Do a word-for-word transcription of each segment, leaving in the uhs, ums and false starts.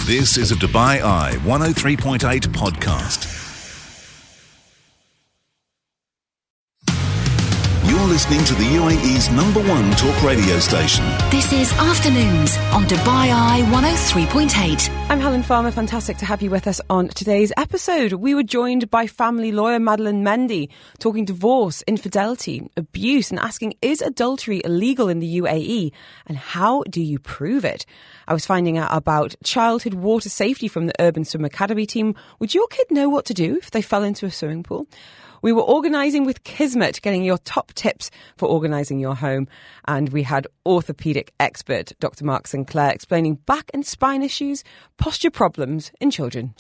This is a Dubai Eye one oh three point eight podcast. You're listening to the U A E's number one talk radio station. This is Afternoons on Dubai Eye one oh three point eight. I'm Helen Farmer. Fantastic to have you with us on today's episode. We were joined by family lawyer Madeleine Mendy, talking divorce, infidelity, abuse, and asking, is adultery illegal in the U A E? And how do you prove it? I was finding out about childhood water safety from the Urban Swim Academy team. Would your kid know what to do if they fell into a swimming pool? We were organising with Kismet, getting your top tips for organising your home. And we had orthopaedic expert Doctor Mark Sinclair explaining back and spine issues, posture problems in children.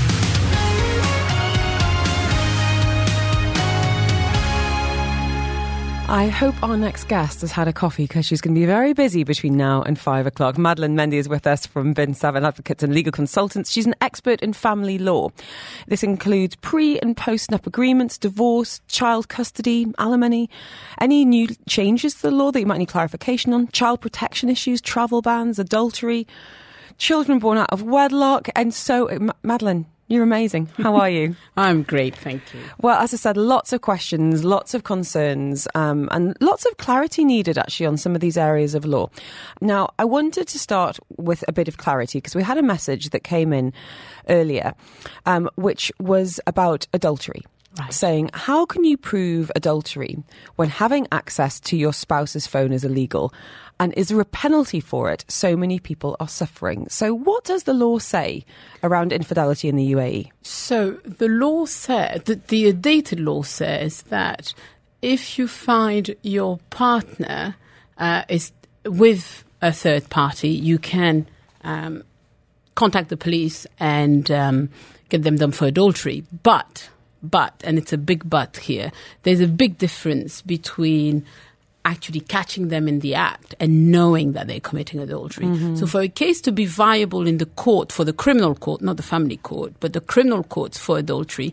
I hope our next guest has had a coffee because she's going to be very busy between now and five o'clock. Madeleine Mendy is with us from Bin Savin Advocates and Legal Consultants. She's an expert in family law. This includes pre- and post-nup agreements, divorce, child custody, alimony, any new changes to the law that you might need clarification on, child protection issues, travel bans, adultery, children born out of wedlock. And so, M- Madeleine, you're amazing. How are you? I'm great, thank you. Well, as I said, lots of questions, lots of concerns, um, and lots of clarity needed, actually, on some of these areas of law. Now, I wanted to start with a bit of clarity because we had a message that came in earlier, um, which was about adultery. Right. Saying, how can you prove adultery when having access to your spouse's phone is illegal? And is there a penalty for it? So many people are suffering. So what does the law say around infidelity in the U A E? So the law says, the, the dated law says that if you find your partner uh, is with a third party, you can um, contact the police and um, get them done for adultery. But, but, and it's a big but here, there's a big difference between actually catching them in the act and knowing that they're committing adultery. Mm-hmm. So for a case to be viable in the court, for the criminal court, not the family court, but the criminal courts for adultery,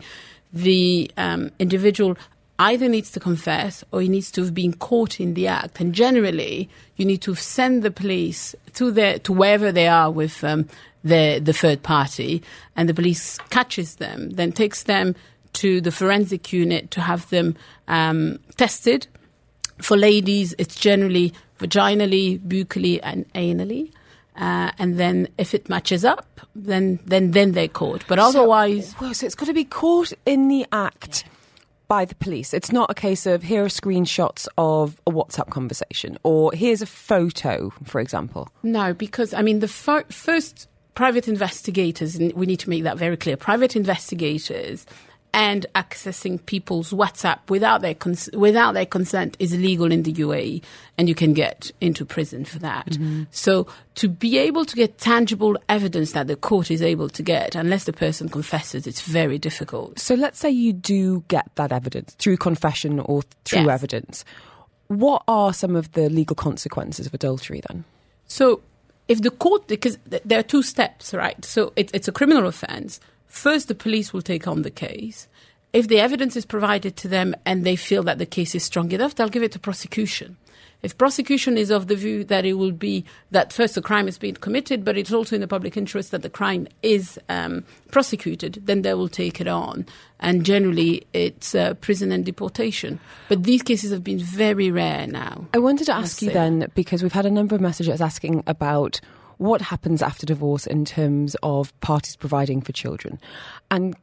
the um, individual either needs to confess or he needs to have been caught in the act. And generally, you need to send the police to their, to wherever they are with um, the, the third party, and the police catches them, then takes them to the forensic unit to have them um, tested. For ladies, it's generally vaginally, buccally, and anally. Uh, and then if it matches up, then then, then they're caught. But otherwise... So, well, so it's got to be caught in the act yeah. by the police. It's not a case of, here are screenshots of a WhatsApp conversation, or here's a photo, for example. No, because, I mean, the fir- first private investigators, and we need to make that very clear, private investigators... and accessing people's WhatsApp without their cons- without their consent is illegal in the U A E, and you can get into prison for that. Mm-hmm. So to be able to get tangible evidence that the court is able to get, unless the person confesses, it's very difficult. So let's say you do get that evidence through confession or through yes. evidence. What are some of the legal consequences of adultery then? So if the court, because there are two steps, right? So it, it's a criminal offence. First, the police will take on the case. If the evidence is provided to them and they feel that the case is strong enough, they'll give it to prosecution. If prosecution is of the view that it will be that first the crime is being committed, but it's also in the public interest that the crime is um, prosecuted, then they will take it on. And generally, it's uh, prison and deportation. But these cases have been very rare now. I wanted to ask you then, because we've had a number of messages asking about what happens after divorce in terms of parties providing for children. And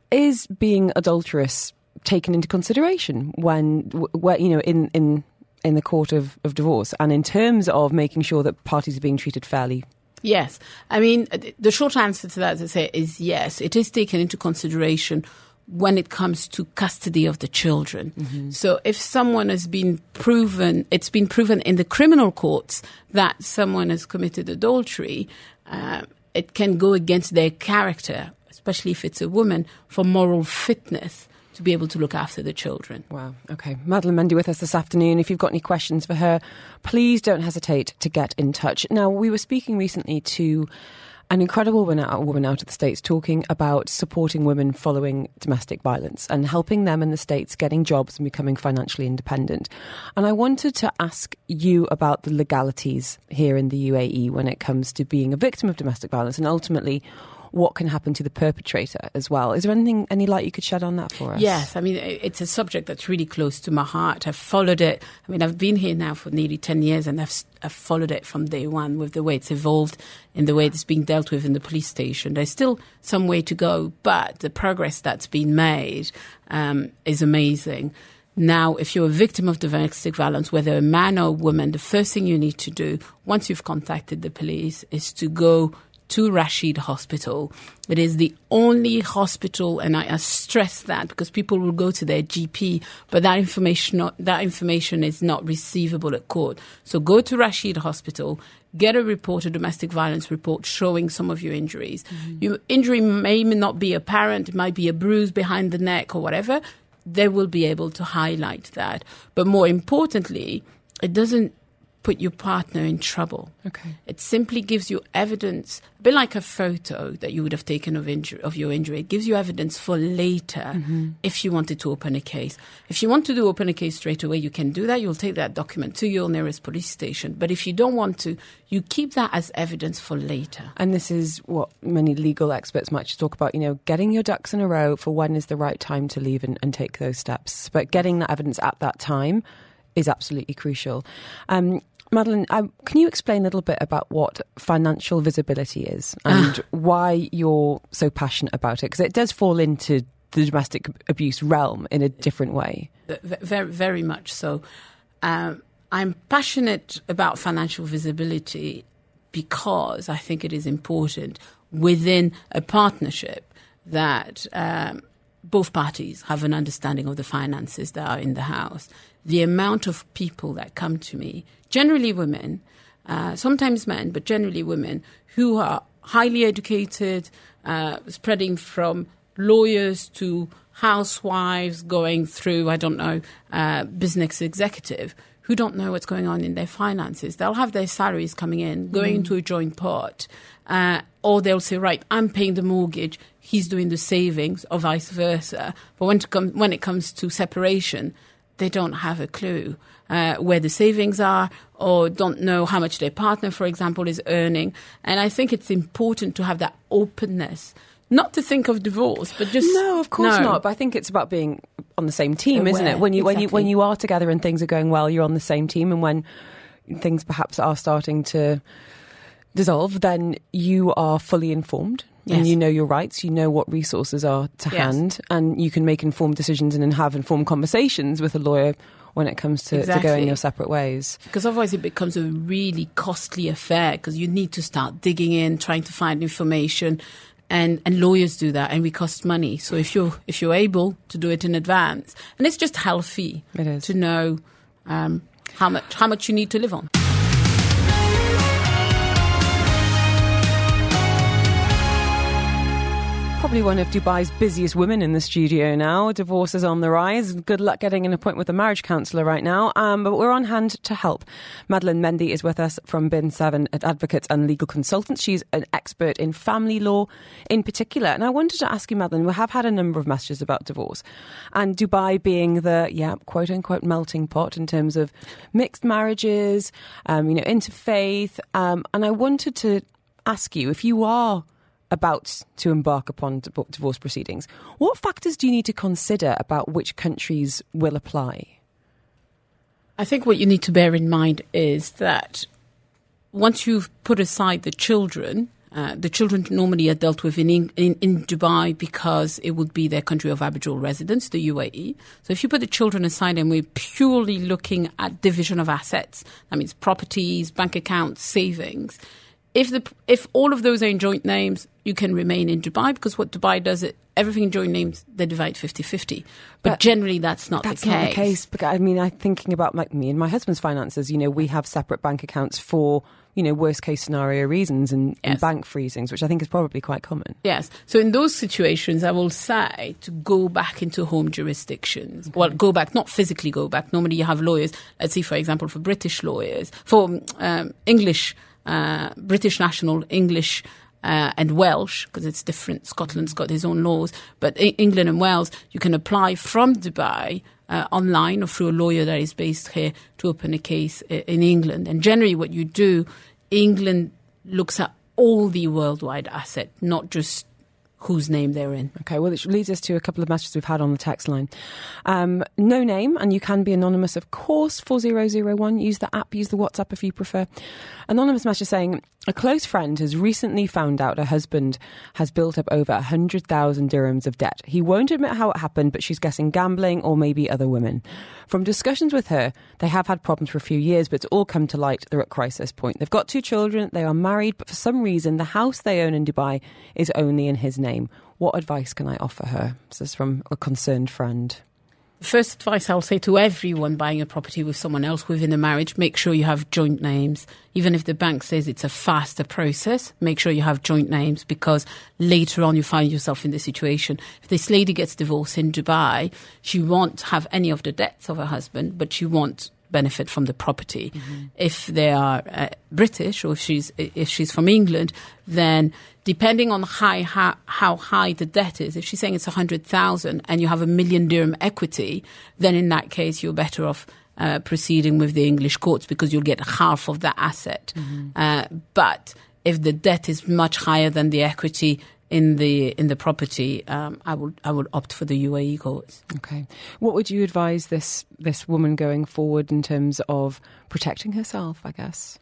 is being adulterous taken into consideration when, where, you know, in, in, in the court of, of divorce, and in terms of making sure that parties are being treated fairly? Yes. I mean, the short answer to that, as I say, is yes. It is taken into consideration when it comes to custody of the children. Mm-hmm. So if someone has been proven, it's been proven in the criminal courts that someone has committed adultery, uh, it can go against their character, especially if it's a woman, for moral fitness to be able to look after the children. Wow. Okay. Madeleine Mendy with us this afternoon. If you've got any questions for her, please don't hesitate to get in touch. Now, we were speaking recently to An incredible woman out, woman out of the States talking about supporting women following domestic violence and helping them in the States getting jobs and becoming financially independent. And I wanted to ask you about the legalities here in the U A E when it comes to being a victim of domestic violence and ultimately what can happen to the perpetrator as well. Is there anything, any light you could shed on that for us? Yes, I mean, it's a subject that's really close to my heart. I've followed it. I mean, I've been here now for nearly ten years and I've, I've followed it from day one with the way it's evolved in the way it's being dealt with in the police station. There's still some way to go, but the progress that's been made um, is amazing. Now, if you're a victim of domestic violence, whether a man or a woman, the first thing you need to do once you've contacted the police is to go to Rashid Hospital. It is the only hospital, and I, I stress that because people will go to their G P, but that information not, that information is not receivable at court. So go to Rashid Hospital, get a report, a domestic violence report showing some of your injuries. Mm-hmm. Your injury may not be apparent, it might be a bruise behind the neck or whatever. They will be able to highlight that. But more importantly, it doesn't put your partner in trouble. Okay. It simply gives you evidence, a bit like a photo that you would have taken of injury, of your injury. It gives you evidence for later mm-hmm. if you wanted to open a case. If you want to do open a case straight away, you can do that. You'll take that document to your nearest police station. But if you don't want to, you keep that as evidence for later. And this is what many legal experts might talk about, you know, getting your ducks in a row for when is the right time to leave and, and take those steps. But getting that evidence at that time is absolutely crucial. Um, Madeleine, um, can you explain a little bit about what financial visibility is and why you're so passionate about it? Because it does fall into the domestic abuse realm in a different way. Very, very much so. Um, I'm passionate about financial visibility because I think it is important within a partnership that um, both parties have an understanding of the finances that are in the house. The amount of people that come to me, generally women, uh, sometimes men, but generally women, who are highly educated, uh, spreading from lawyers to housewives, going through, I don't know, uh, business executive, who don't know what's going on in their finances. They'll have their salaries coming in, going mm. into a joint pot, uh, or they'll say, right, I'm paying the mortgage, he's doing the savings, or vice versa. But when, to come, when it comes to separation, they don't have a clue uh, where the savings are or don't know how much their partner, for example, is earning. And I think it's important to have that openness, not to think of divorce, but just... No, of course no. not. But I think it's about being on the same team, Aware. Isn't it? When you, exactly. when you, when you are together and things are going well, you're on the same team. And when things perhaps are starting to dissolve, then you are fully informed. Yes. And you know your rights, you know what resources are to yes. hand, and you can make informed decisions and have informed conversations with a lawyer when it comes to, exactly. to going your separate ways. Because otherwise it becomes a really costly affair because you need to start digging in, trying to find information, and, and lawyers do that, and we cost money. So if you're, if you're able to do it in advance, and it's just healthy it is. to know um, how much how much you need to live on. Probably one of Dubai's busiest women in the studio now. Divorce is on the rise. Good luck getting an appointment with a marriage counsellor right now. Um, but we're on hand to help. Madeleine Mendy is with us from Bin Seven Advocates and Legal Consultants. She's an expert in family law in particular. And I wanted to ask you, Madeleine, we have had a number of messages about divorce. And Dubai being the, yeah, quote unquote melting pot in terms of mixed marriages, um, you know, interfaith. Um, and I wanted to ask you, if you are about to embark upon divorce proceedings, what factors do you need to consider about which countries will apply? I think what you need to bear in mind is that once you've put aside the children, uh, the children normally are dealt with in, in in Dubai because it would be their country of habitual residence, the U A E. So if you put the children aside and we're purely looking at division of assets, that means properties, bank accounts, savings. If the if all of those are in joint names, you can remain in Dubai because what Dubai does, it everything in joint names, they divide fifty-fifty. But, but generally, that's not that's the case. That's not the case. Because, I mean, I'm thinking about like me and my husband's finances. You know, we have separate bank accounts for, you know, worst case scenario reasons and, yes. and bank freezings, which I think is probably quite common. Yes. So in those situations, I will say to go back into home jurisdictions. Okay. Well, go back, not physically go back. Normally, you have lawyers. Let's see, for example, for British lawyers, for um, English. Uh, British national English uh, and Welsh, because it's different. Scotland's got its own laws, but I- England and Wales, you can apply from Dubai uh, online or through a lawyer that is based here to open a case i- in England. And generally what you do, England looks at all the worldwide asset, not just whose name they're in. Okay, well, it leads us to a couple of messages we've had on the text line. Um, no name, and you can be anonymous, of course, four zero zero one. Use the app, use the WhatsApp if you prefer. Anonymous message saying, a close friend has recently found out her husband has built up over one hundred thousand dirhams of debt. He won't admit how it happened, but she's guessing gambling or maybe other women. From discussions with her, they have had problems for a few years, but it's all come to light they're at crisis point. They've got two children, they are married, but for some reason the house they own in Dubai is only in his name. What advice can I offer her? This is from a concerned friend. First advice I'll say to everyone buying a property with someone else within a marriage, make sure you have joint names. Even if the bank says it's a faster process, make sure you have joint names, because later on you find yourself in this situation. If this lady gets divorced in Dubai, she won't have any of the debts of her husband, but she won't benefit from the property. Mm-hmm. If they are uh, British, or if she's if she's from England, then depending on high, how, how high the debt is, if she's saying it's one hundred thousand and you have a million dirham equity, then in that case you're better off uh, proceeding with the English courts, because you'll get half of that asset. Mm-hmm. Uh, but if the debt is much higher than the equity in the in the property, um, I would I would opt for the U A E courts. Okay. What would you advise this this woman going forward in terms of protecting herself, I guess?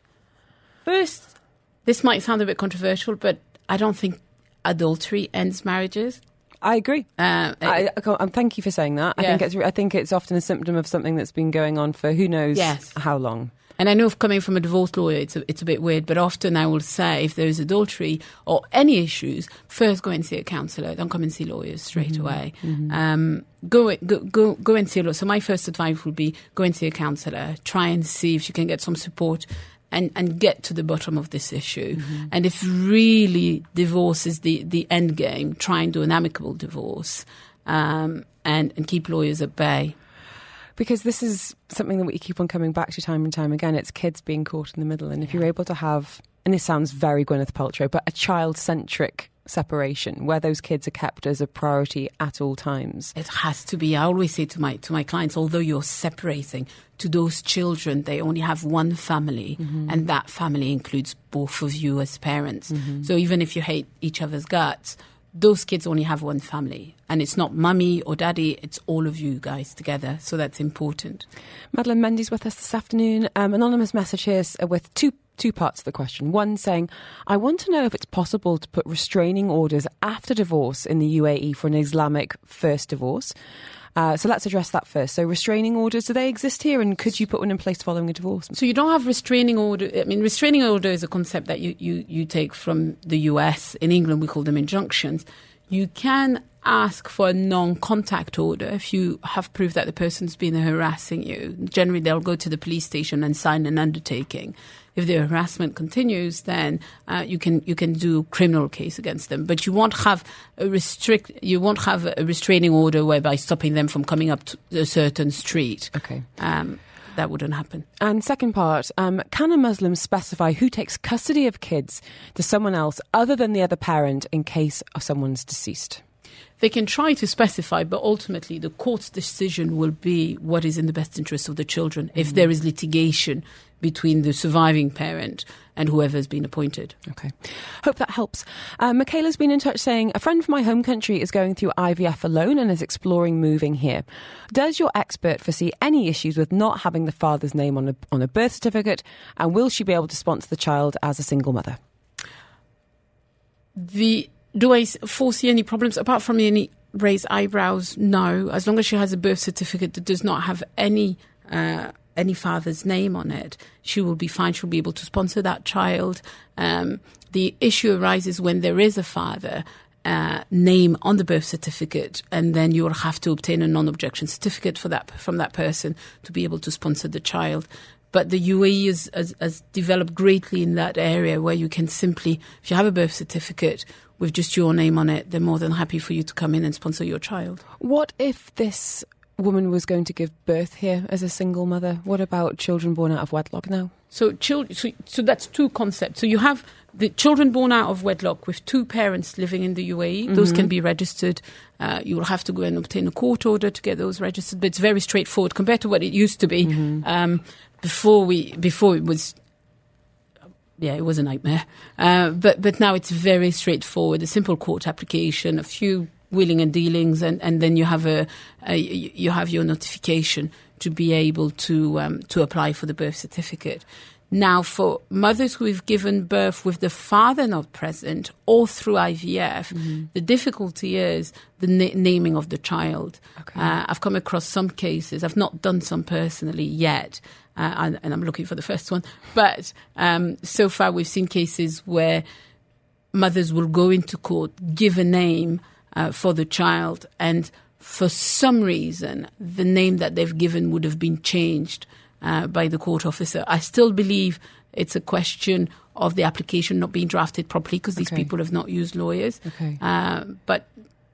First, this might sound a bit controversial, but I don't think adultery ends marriages. I agree. Uh, I, I, I thank you for saying that. I yeah. think it's I think it's often a symptom of something that's been going on for who knows yes. how long. And I know, coming from a divorce lawyer, it's a, it's a bit weird, but often I will say, if there is adultery or any issues, first go and see a counsellor. Don't come and see lawyers straight mm-hmm. away. Mm-hmm. Um, go, go go go and see a lawyer. So my first advice would be go and see a counsellor. Try and see if you can get some support and, and get to the bottom of this issue. Mm-hmm. And if really divorce is the, the end game, try and do an amicable divorce um, and, and keep lawyers at bay. Because this is something that we keep on coming back to time and time again. It's kids being caught in the middle. And if you're able to have, and this sounds very Gwyneth Paltrow, but a child-centric separation where those kids are kept as a priority at all times. It has to be. I always say to my to my clients, although you're separating, to those children, they only have one family, mm-hmm. and that family includes both of you as parents. Mm-hmm. So even if you hate each other's guts, those kids only have one family, and it's not mummy or daddy, it's all of you guys together. So that's important. Madeleine Mendy's with us this afternoon. Um, anonymous message here with two two parts of the question. One saying, I want to know if it's possible to put restraining orders after divorce in the U A E for an Islamic first divorce. Uh, so let's address that first. So restraining orders, do they exist here, and could you put one in place following a divorce? So you don't have restraining order. I mean, restraining order is a concept that you, you, you take from the U S. In England, we call them injunctions. You can ask for a non-contact order if you have proof that the person's been harassing you. Generally, they'll go to the police station and sign an undertaking. If the harassment continues, then uh, you can you can do criminal case against them. But you won't have a restrict you won't have a restraining order whereby stopping them from coming up to a certain street. Okay. Um, that wouldn't happen. And second part, um, can a Muslim specify who takes custody of kids to someone else other than the other parent in case of someone's deceased? They can try to specify, but ultimately the court's decision will be what is in the best interest of the children, mm-hmm. if there is litigation between the surviving parent and whoever has been appointed. Okay. Hope that helps. Uh, Michaela's been in touch saying, a friend from my home country is going through I V F alone and is exploring moving here. Does your expert foresee any issues with not having the father's name on a, on a birth certificate, and will she be able to sponsor the child as a single mother? The... Do I foresee any problems apart from any raised eyebrows? No. As long as she has a birth certificate that does not have any uh, any father's name on it, she will be fine. She'll be able to sponsor that child. Um, the issue arises when there is a father uh, name on the birth certificate, and then you'll have to obtain a non-objection certificate for that from that person to be able to sponsor the child. But the U A E has, has, has developed greatly in that area where you can simply, if you have a birth certificate with just your name on it, they're more than happy for you to come in and sponsor your child. What if this woman was going to give birth here as a single mother? What about children born out of wedlock now? So, children, so, so that's two concepts. So you have the children born out of wedlock with two parents living in the U A E, mm-hmm. those can be registered. Uh, you will have to go and obtain a court order to get those registered, but it's very straightforward compared to what it used to be. Mm-hmm. Um, before we, before it was, yeah, it was a nightmare. Uh, but but now it's very straightforward. A simple court application, a few wheeling and dealings, and, and then you have a, a you have your notification to be able to um, to apply for the birth certificate. Now, for mothers who have given birth with the father not present or through I V F, mm-hmm. the difficulty is the na- naming of the child. Okay. Uh, I've come across some cases. I've not done some personally yet, uh, and, and I'm looking for the first one. But um, so far, we've seen cases where mothers will go into court, give a name uh, for the child, and for some reason, the name that they've given would have been changed Uh, by the court officer. I still believe it's a question of the application not being drafted properly because these okay. people have not used lawyers. Okay. Uh, but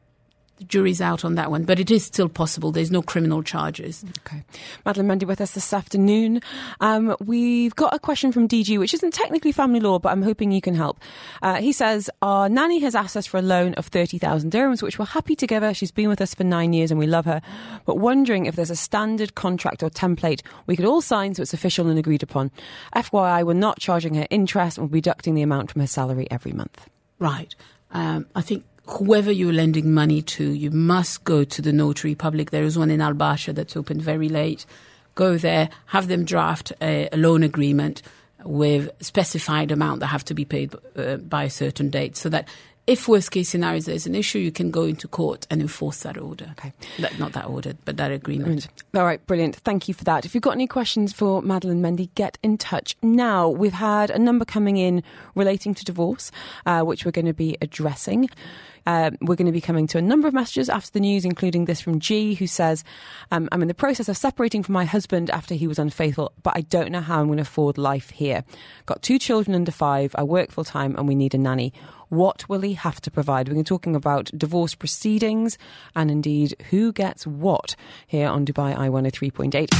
the jury's out on that one. But it is still possible. There's no criminal charges. Okay. Madeleine Mendy with us this afternoon. Um, we've got a question from D G, which isn't technically family law, but I'm hoping you can help. Uh, he says, our nanny has asked us for a loan of thirty thousand dirhams, which we're happy to give her. She's been with us for nine years and we love her. But wondering if there's a standard contract or template we could all sign so it's official and agreed upon. F Y I, we're not charging her interest and we're deducting the amount from her salary every month. Right. Um, I think whoever you're lending money to, you must go to the notary public. There is one in Al Basha that's open very late. Go there, have them draft a, a loan agreement with specified amount that have to be paid uh, by a certain date, so that if worst case scenario there's an issue, you can go into court and enforce that order. Okay. That, not that order, but that agreement. All right, brilliant. Thank you for that. If you've got any questions for Madeleine Mendy, get in touch now. We've had a number coming in relating to divorce, uh, which we're going to be addressing. Uh, we're going to be coming to a number of messages after the news, including this from G, who says, um, I'm in the process of separating from my husband after he was unfaithful, but I don't know how I'm going to afford life here. Got two children under five, I work full time and we need a nanny. What will he have to provide? We're talking about divorce proceedings and indeed who gets what here on Dubai Eye one oh three point eight.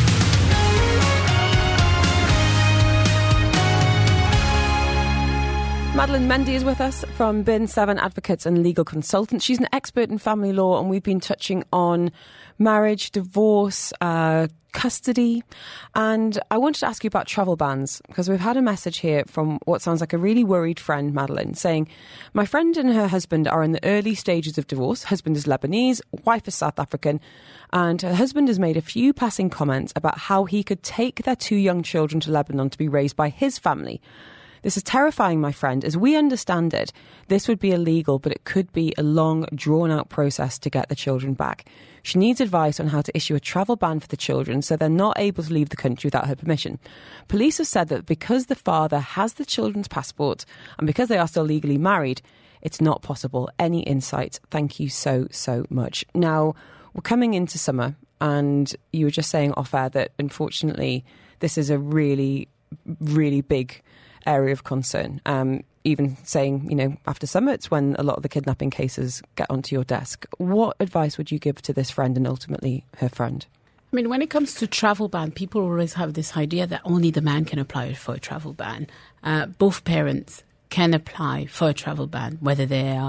Madeleine Mendy is with us from Bin Seven Advocates and Legal Consultants. She's an expert in family law and we've been touching on marriage, divorce, uh, custody. And I wanted to ask you about travel bans because we've had a message here from what sounds like a really worried friend, Madeleine, saying, my friend and her husband are in the early stages of divorce. Husband is Lebanese, wife is South African, and her husband has made a few passing comments about how he could take their two young children to Lebanon to be raised by his family. This is terrifying, my friend. As we understand it, this would be illegal, but it could be a long, drawn-out process to get the children back. She needs advice on how to issue a travel ban for the children so they're not able to leave the country without her permission. Police have said that because the father has the children's passport and because they are still legally married, it's not possible. Any insight? Thank you so, so much. Now, we're coming into summer, and you were just saying off air that, unfortunately, this is a really, really big area of concern. Um, even saying, you know, after summer, it's when a lot of the kidnapping cases get onto your desk. What advice would you give to this friend and ultimately her friend? I mean, when it comes to travel ban, people always have this idea that only the man can apply for a travel ban. Uh, both parents can apply for a travel ban, whether they are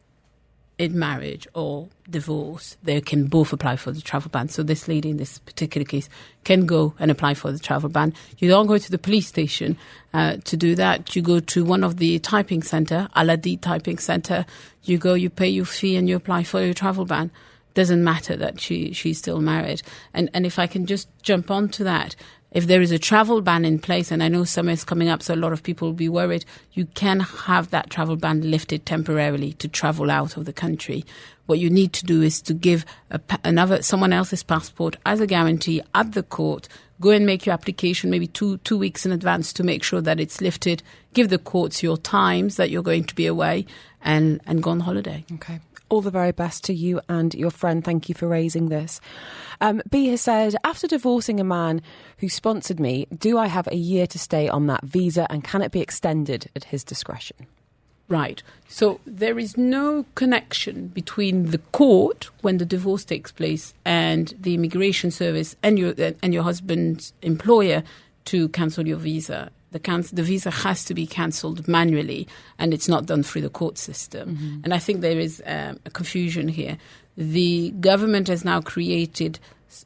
in marriage or divorce. They can both apply for the travel ban. So this lady in this particular case can go and apply for the travel ban. You don't go to the police station uh, to do that. You go to one of the typing centre, Al-Adi typing centre. You go, you pay your fee and you apply for your travel ban. Doesn't matter that she she's still married. And and if I can just jump onto that, if there is a travel ban in place, and I know summer is coming up, so a lot of people will be worried, you can have that travel ban lifted temporarily to travel out of the country. What you need to do is to give a, another someone else's passport as a guarantee at the court. Go and make your application maybe two two weeks in advance to make sure that it's lifted. Give the courts your times that you're going to be away, and, and go on holiday. Okay. All the very best to you and your friend. Thank you for raising this. Um, B has said, after divorcing a man who sponsored me, do I have a year to stay on that visa and can it be extended at his discretion? Right. So there is no connection between the court when the divorce takes place and the immigration service and your and your husband's employer to cancel your visa. The, can- the visa has to be cancelled manually, and it's not done through the court system. Mm-hmm. And I think there is um, a confusion here. The government has now created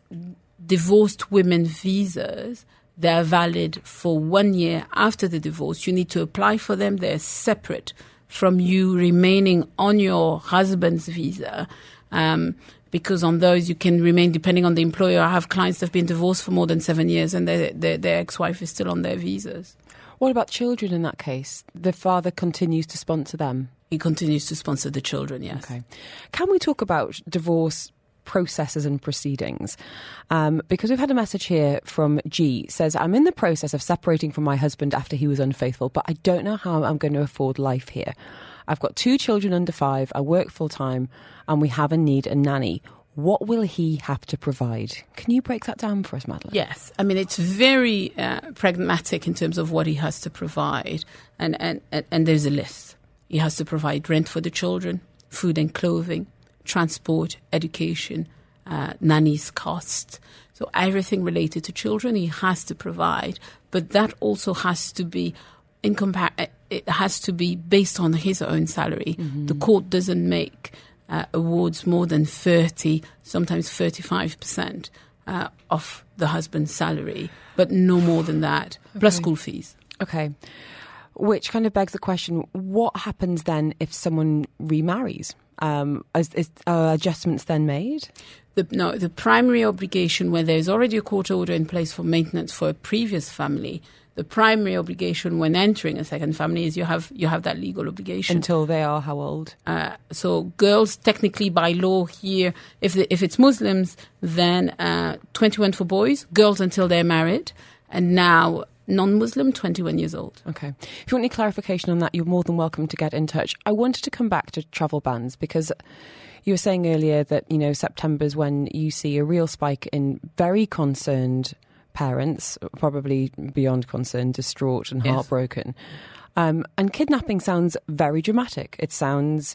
divorced women visas. They're valid for one year after the divorce. You need to apply for them. They're separate from you remaining on your husband's visa. Um, because on those you can remain depending on the employer. I have clients that have been divorced for more than seven years and their, their, their ex-wife is still on their visas. What about children in that case? The father continues to sponsor them? He continues to sponsor the children, yes. Okay. Can we talk about divorce processes and proceedings? Um, because we've had a message here from G. Says, I'm in the process of separating from my husband after he was unfaithful, but I don't know how I'm going to afford life here. I've got two children under five, I work full time, and we have a need a nanny. What will he have to provide? Can you break that down for us, Madeleine? Yes. I mean, it's very uh, pragmatic in terms of what he has to provide. And, and, and, and there's a list. He has to provide rent for the children, food and clothing, transport, education, uh, nannies costs. So everything related to children he has to provide. But that also has to be in compar- it has to be based on his own salary. Mm-hmm. The court doesn't make uh, awards more than thirty, sometimes thirty-five percent uh, of the husband's salary, but no more than that, okay. Plus school fees. Okay. Which kind of begs the question, what happens then if someone remarries? Um, is, is uh, adjustments then made? The, no, the primary obligation where there's already a court order in place for maintenance for a previous family, the primary obligation when entering a second family is you have you have that legal obligation. Until they are how old? Uh, so girls, technically by law here, if the, if it's Muslims, then uh, twenty-one for boys, girls until they're married, and now non-Muslim, twenty-one years old. Okay. If you want any clarification on that, you're more than welcome to get in touch. I wanted to come back to travel bans because you were saying earlier that, you know, September's when you see a real spike in very concerned parents, probably beyond concerned, distraught and heartbroken. Yes. Um, and kidnapping sounds very dramatic. It sounds,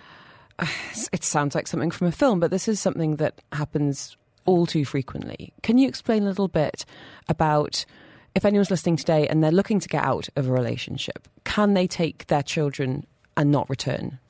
it sounds like something from a film, but this is something that happens all too frequently. Can you explain a little bit about, if anyone's listening today and they're looking to get out of a relationship, can they take their children and not return?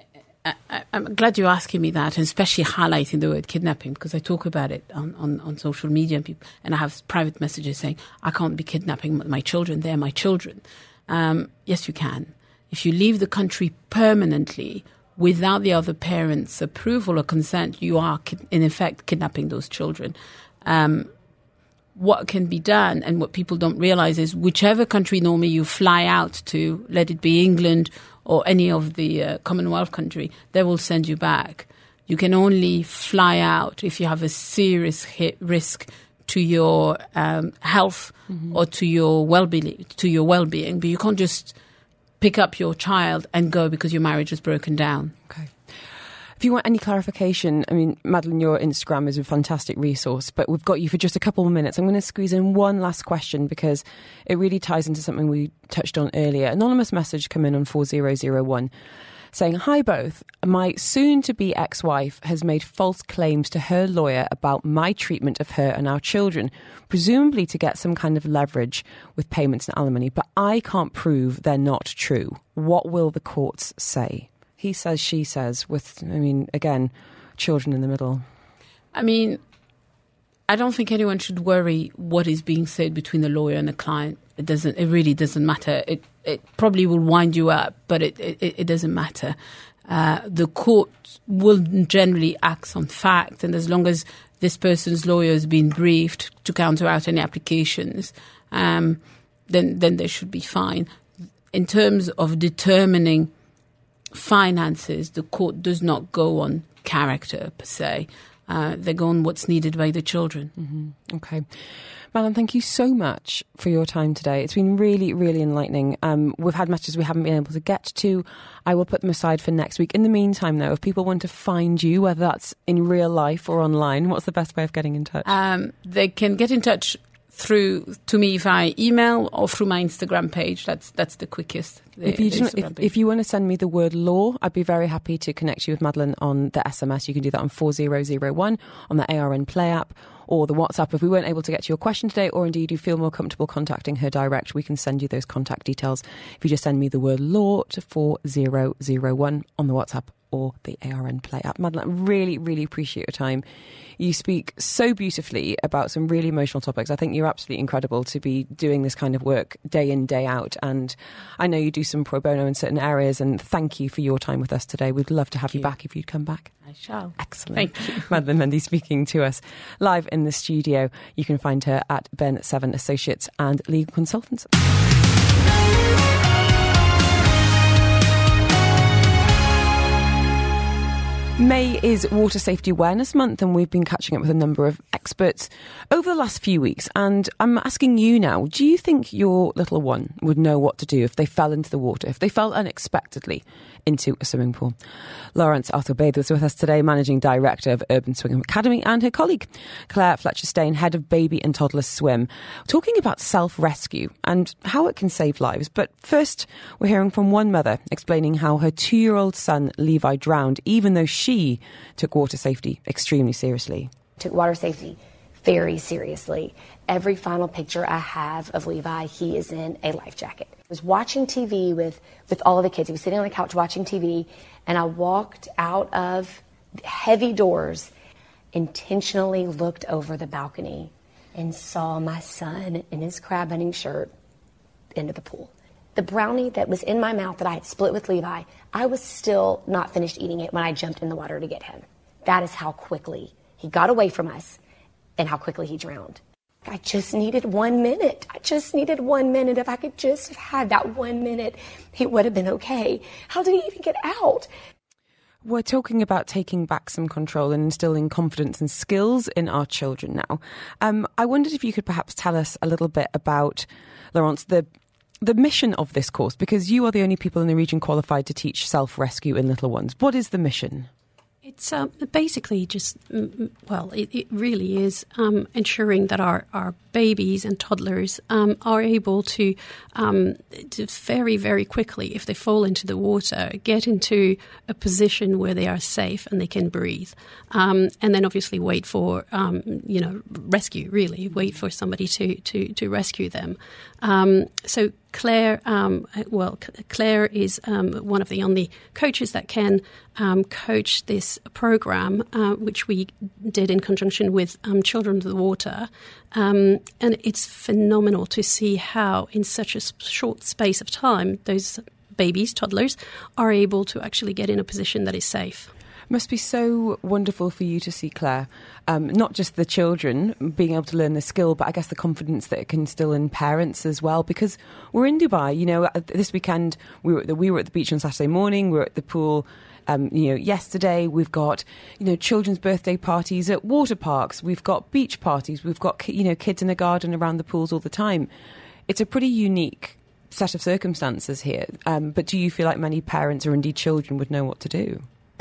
I, I'm glad you're asking me that, and especially highlighting the word kidnapping, because I talk about it on, on, on social media and, people, and I have private messages saying, I can't be kidnapping my children, they're my children. Um, yes, you can. If you leave the country permanently without the other parent's approval or consent, you are, in effect, kidnapping those children. Um, what can be done, and what people don't realize, is whichever country normally you fly out to, let it be England or any of the uh, Commonwealth country, they will send you back. You can only fly out if you have a serious hit risk to your um, health mm-hmm. or to your well-being, to your well-being, but you can't just pick up your child and go because your marriage is broken down. Okay. If you want any clarification, I mean, Madeleine, your Instagram is a fantastic resource, but we've got you for just a couple of minutes. I'm going to squeeze in one last question because it really ties into something we touched on earlier. Anonymous message come in on four zero zero one saying, hi both, my soon-to-be ex-wife has made false claims to her lawyer about my treatment of her and our children, presumably to get some kind of leverage with payments and alimony, but I can't prove they're not true. What will the courts say? He says, she says, with, I mean, again, children in the middle. I mean, I don't think anyone should worry what is being said between the lawyer and the client. It doesn't, it really doesn't matter. It it probably will wind you up, but it, it, it doesn't matter. Uh, the court will generally act on fact, and as long as this person's lawyer has been briefed to counter out any applications, um, then, then they should be fine. In terms of determining finances, the court does not go on character per se. Uh, they go on what's needed by the children. Mm-hmm. Okay. Madeleine, thank you so much for your time today. It's been really, really enlightening. Um, we've had messages we haven't been able to get to. I will put them aside for next week. In the meantime, though, if people want to find you, whether that's in real life or online, what's the best way of getting in touch? Um, they can get in touch through to me via email or through my Instagram page. That's that's the quickest. The, if you just, if, if you want to send me the word law, I'd be very happy to connect you with Madeleine on the S M S. You can do that on four zero zero one on the A R N Play app, or the WhatsApp. If we weren't able to get to your question today, or indeed you feel more comfortable contacting her direct, we can send you those contact details if you just send me the word law to four zero zero one on the WhatsApp or the A R N Play app. Madeleine, I really, really appreciate your time. You speak so beautifully about some really emotional topics. I think you're absolutely incredible to be doing this kind of work day in, day out. And I know you do some pro bono in certain areas, and thank you for your time with us today. We'd love to have you. you back if you'd come back. I shall. Excellent. Thank you. Madeleine Mendy speaking to us live in the studio. You can find her at Ben Seven Associates and Legal Consultants. May is Water Safety Awareness Month, and we've been catching up with a number of experts over the last few weeks. And I'm asking you now, do you think your little one would know what to do if they fell into the water, if they fell unexpectedly into a swimming pool? Lawrence Arthur-Bathe was with us today, Managing Director of Urban Swim Academy, and her colleague, Claire Fletcher-Stein, Head of Baby and Toddler Swim, talking about self-rescue and how it can save lives. But first, we're hearing from one mother explaining how her two-year-old son, Levi, drowned, even though she took water safety extremely seriously. Took water safety very seriously. Every final picture I have of Levi, he is in a life jacket. I was watching T V with, with all of the kids. He was sitting on the couch watching T V, and I walked out of heavy doors, intentionally looked over the balcony, and saw my son in his crab hunting shirt into the pool. The brownie that was in my mouth that I had split with Levi, I was still not finished eating it when I jumped in the water to get him. That is how quickly he got away from us and how quickly he drowned. I just needed one minute. I just needed one minute. If I could just have had that one minute, he would have been okay. How did he even get out? We're talking about taking back some control and instilling confidence and skills in our children now. Um, I wondered if you could perhaps tell us a little bit about, Laurence, the the mission of this course, because you are the only people in the region qualified to teach self-rescue in little ones. What is the mission? It's um, basically just, well, it, it really is um, ensuring that our, our babies and toddlers um, are able to, um, to very, very quickly, if they fall into the water, get into a position where they are safe and they can breathe. Um, and then obviously wait for, um, you know, rescue, really, wait for somebody to, to, to rescue them. Um, so Claire, um, well, Claire is um, one of the only coaches that can um, coach this program, uh, which we did in conjunction with um, Children of the Water. Um, and it's phenomenal to see how in such a short space of time, those babies, toddlers, are able to actually get in a position that is safe. Must be so wonderful for you to see, Claire, um, not just the children being able to learn the skill, but I guess the confidence that it can instill in parents as well, because we're in Dubai. You know, this weekend we were at the, we were at the beach on Saturday morning, we were at the pool Um, you know, yesterday. We've got, you know, children's birthday parties at water parks. We've got beach parties. We've got, you know, kids in the garden around the pools all the time. It's a pretty unique set of circumstances here. Um, but do you feel like many parents or indeed children would know what to do?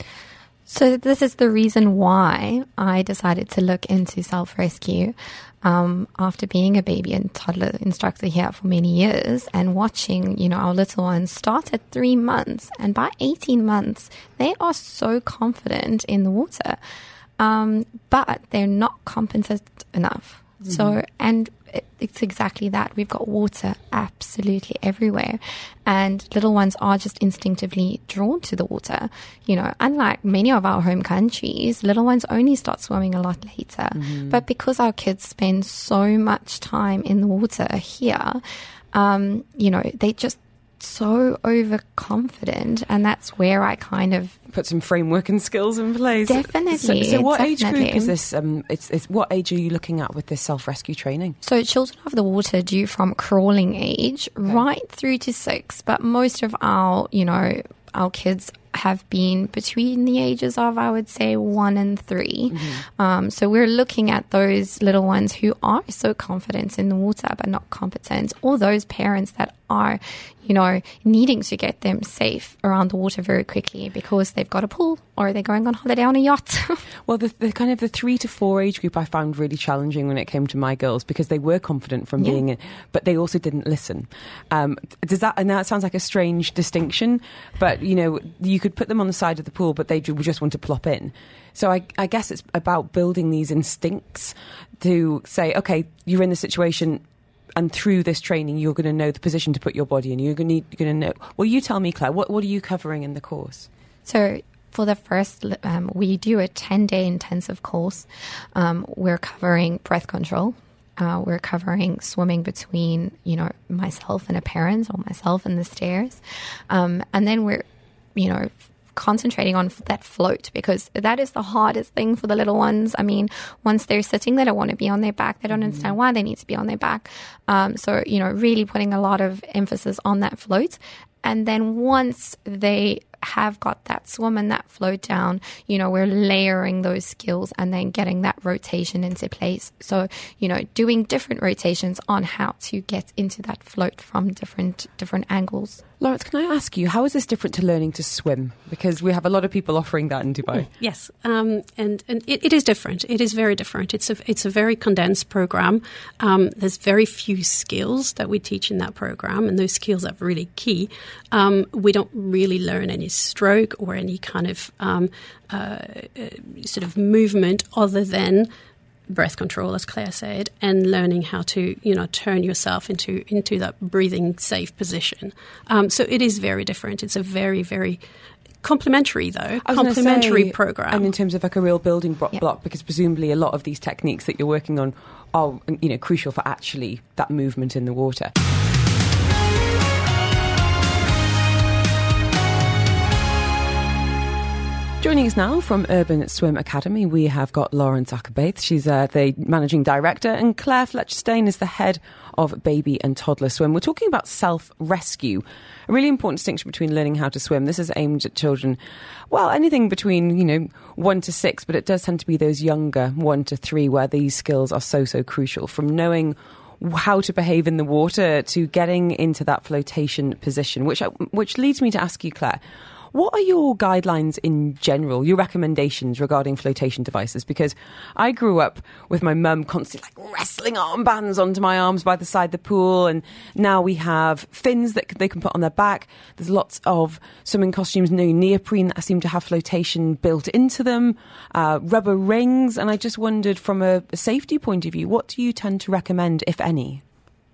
So this is the reason why I decided to look into self-rescue um, after being a baby and toddler instructor here for many years and watching, you know, our little ones start at three months. And by eighteen months, they are so confident in the water, um, but they're not competent enough. Mm-hmm. So, and it, it's exactly that. We've got water absolutely everywhere, and little ones are just instinctively drawn to the water. You know, unlike many of our home countries, little ones only start swimming a lot later. Mm-hmm. But because our kids spend so much time in the water here, um, you know, they just so overconfident, and that's where I kind of put some framework and skills in place. Definitely. So, so what definitely. age group is this? Um, it's, it's what age are you looking at with this self-rescue training? So Children of the Water do from crawling age okay. right through to six, but most of our, you know, our kids have been between the ages of, I would say, one and three. Mm-hmm. Um, so we're looking at those little ones who are so confident in the water but not competent, or those parents that are, you know, needing to get them safe around the water very quickly because they've got a pool or they're going on holiday on a yacht. Well, the, the kind of the three to four age group I found really challenging when it came to my girls because they were confident from Yeah. being in, but they also didn't listen. Um, does that, and that sounds like a strange distinction, but, you know, you could put them on the side of the pool, but they would just want to plop in. So I, I guess it's about building these instincts to say, okay, you're in this situation, and through this training, you're going to know the position to put your body in. You're going to, you're going to know. Well, you tell me, Claire, what, what are you covering in the course? So for the first, um, we do a ten-day intensive course. Um, we're covering breath control. Uh, we're covering swimming between, you know, myself and a parent or myself and the stairs. Um, and then we're, you know, concentrating on that float because that is the hardest thing for the little ones. I mean, once they're sitting, they don't want to be on their back. They don't mm-hmm. understand why they need to be on their back. Um, so, you know, really putting a lot of emphasis on that float. And then once they have got that swim and that float down, you know, we're layering those skills and then getting that rotation into place. So, you know, doing different rotations on how to get into that float from different different angles. Lawrence, can I ask you, how is this different to learning to swim? Because we have a lot of people offering that in Dubai. Yes, um, and and it, it is different. It is very different. It's a it's a very condensed program. Um, there's very few skills that we teach in that program, and those skills are really key. Um, we don't really learn any stroke or any kind of um, uh, uh, sort of movement other than breath control, as Claire said, and learning how to, you know, turn yourself into into that breathing safe position. Um, so it is very different. It's a very, very complementary, though, complementary say, program. And in terms of like a real building bro- yeah. block, because presumably a lot of these techniques that you're working on are, you know, crucial for actually that movement in the water. Joining us now from Urban Swim Academy, we have got Lawrence Akabaith. She's uh, the managing director, and Claire Fletcher-Stein is the head of Baby and Toddler Swim. We're talking about self-rescue, a really important distinction between learning how to swim. This is aimed at children, well, anything between, you know, one to six, but it does tend to be those younger, one to three, where these skills are so, so crucial, from knowing how to behave in the water to getting into that flotation position, which which leads me to ask you, Claire, what are your guidelines in general, your recommendations regarding flotation devices? Because I grew up with my mum constantly like wrestling armbands onto my arms by the side of the pool, and now we have fins that they can put on their back. There's lots of swimming costumes, new neoprene that seem to have flotation built into them, uh, rubber rings, and I just wondered from a safety point of view, what do you tend to recommend, if any?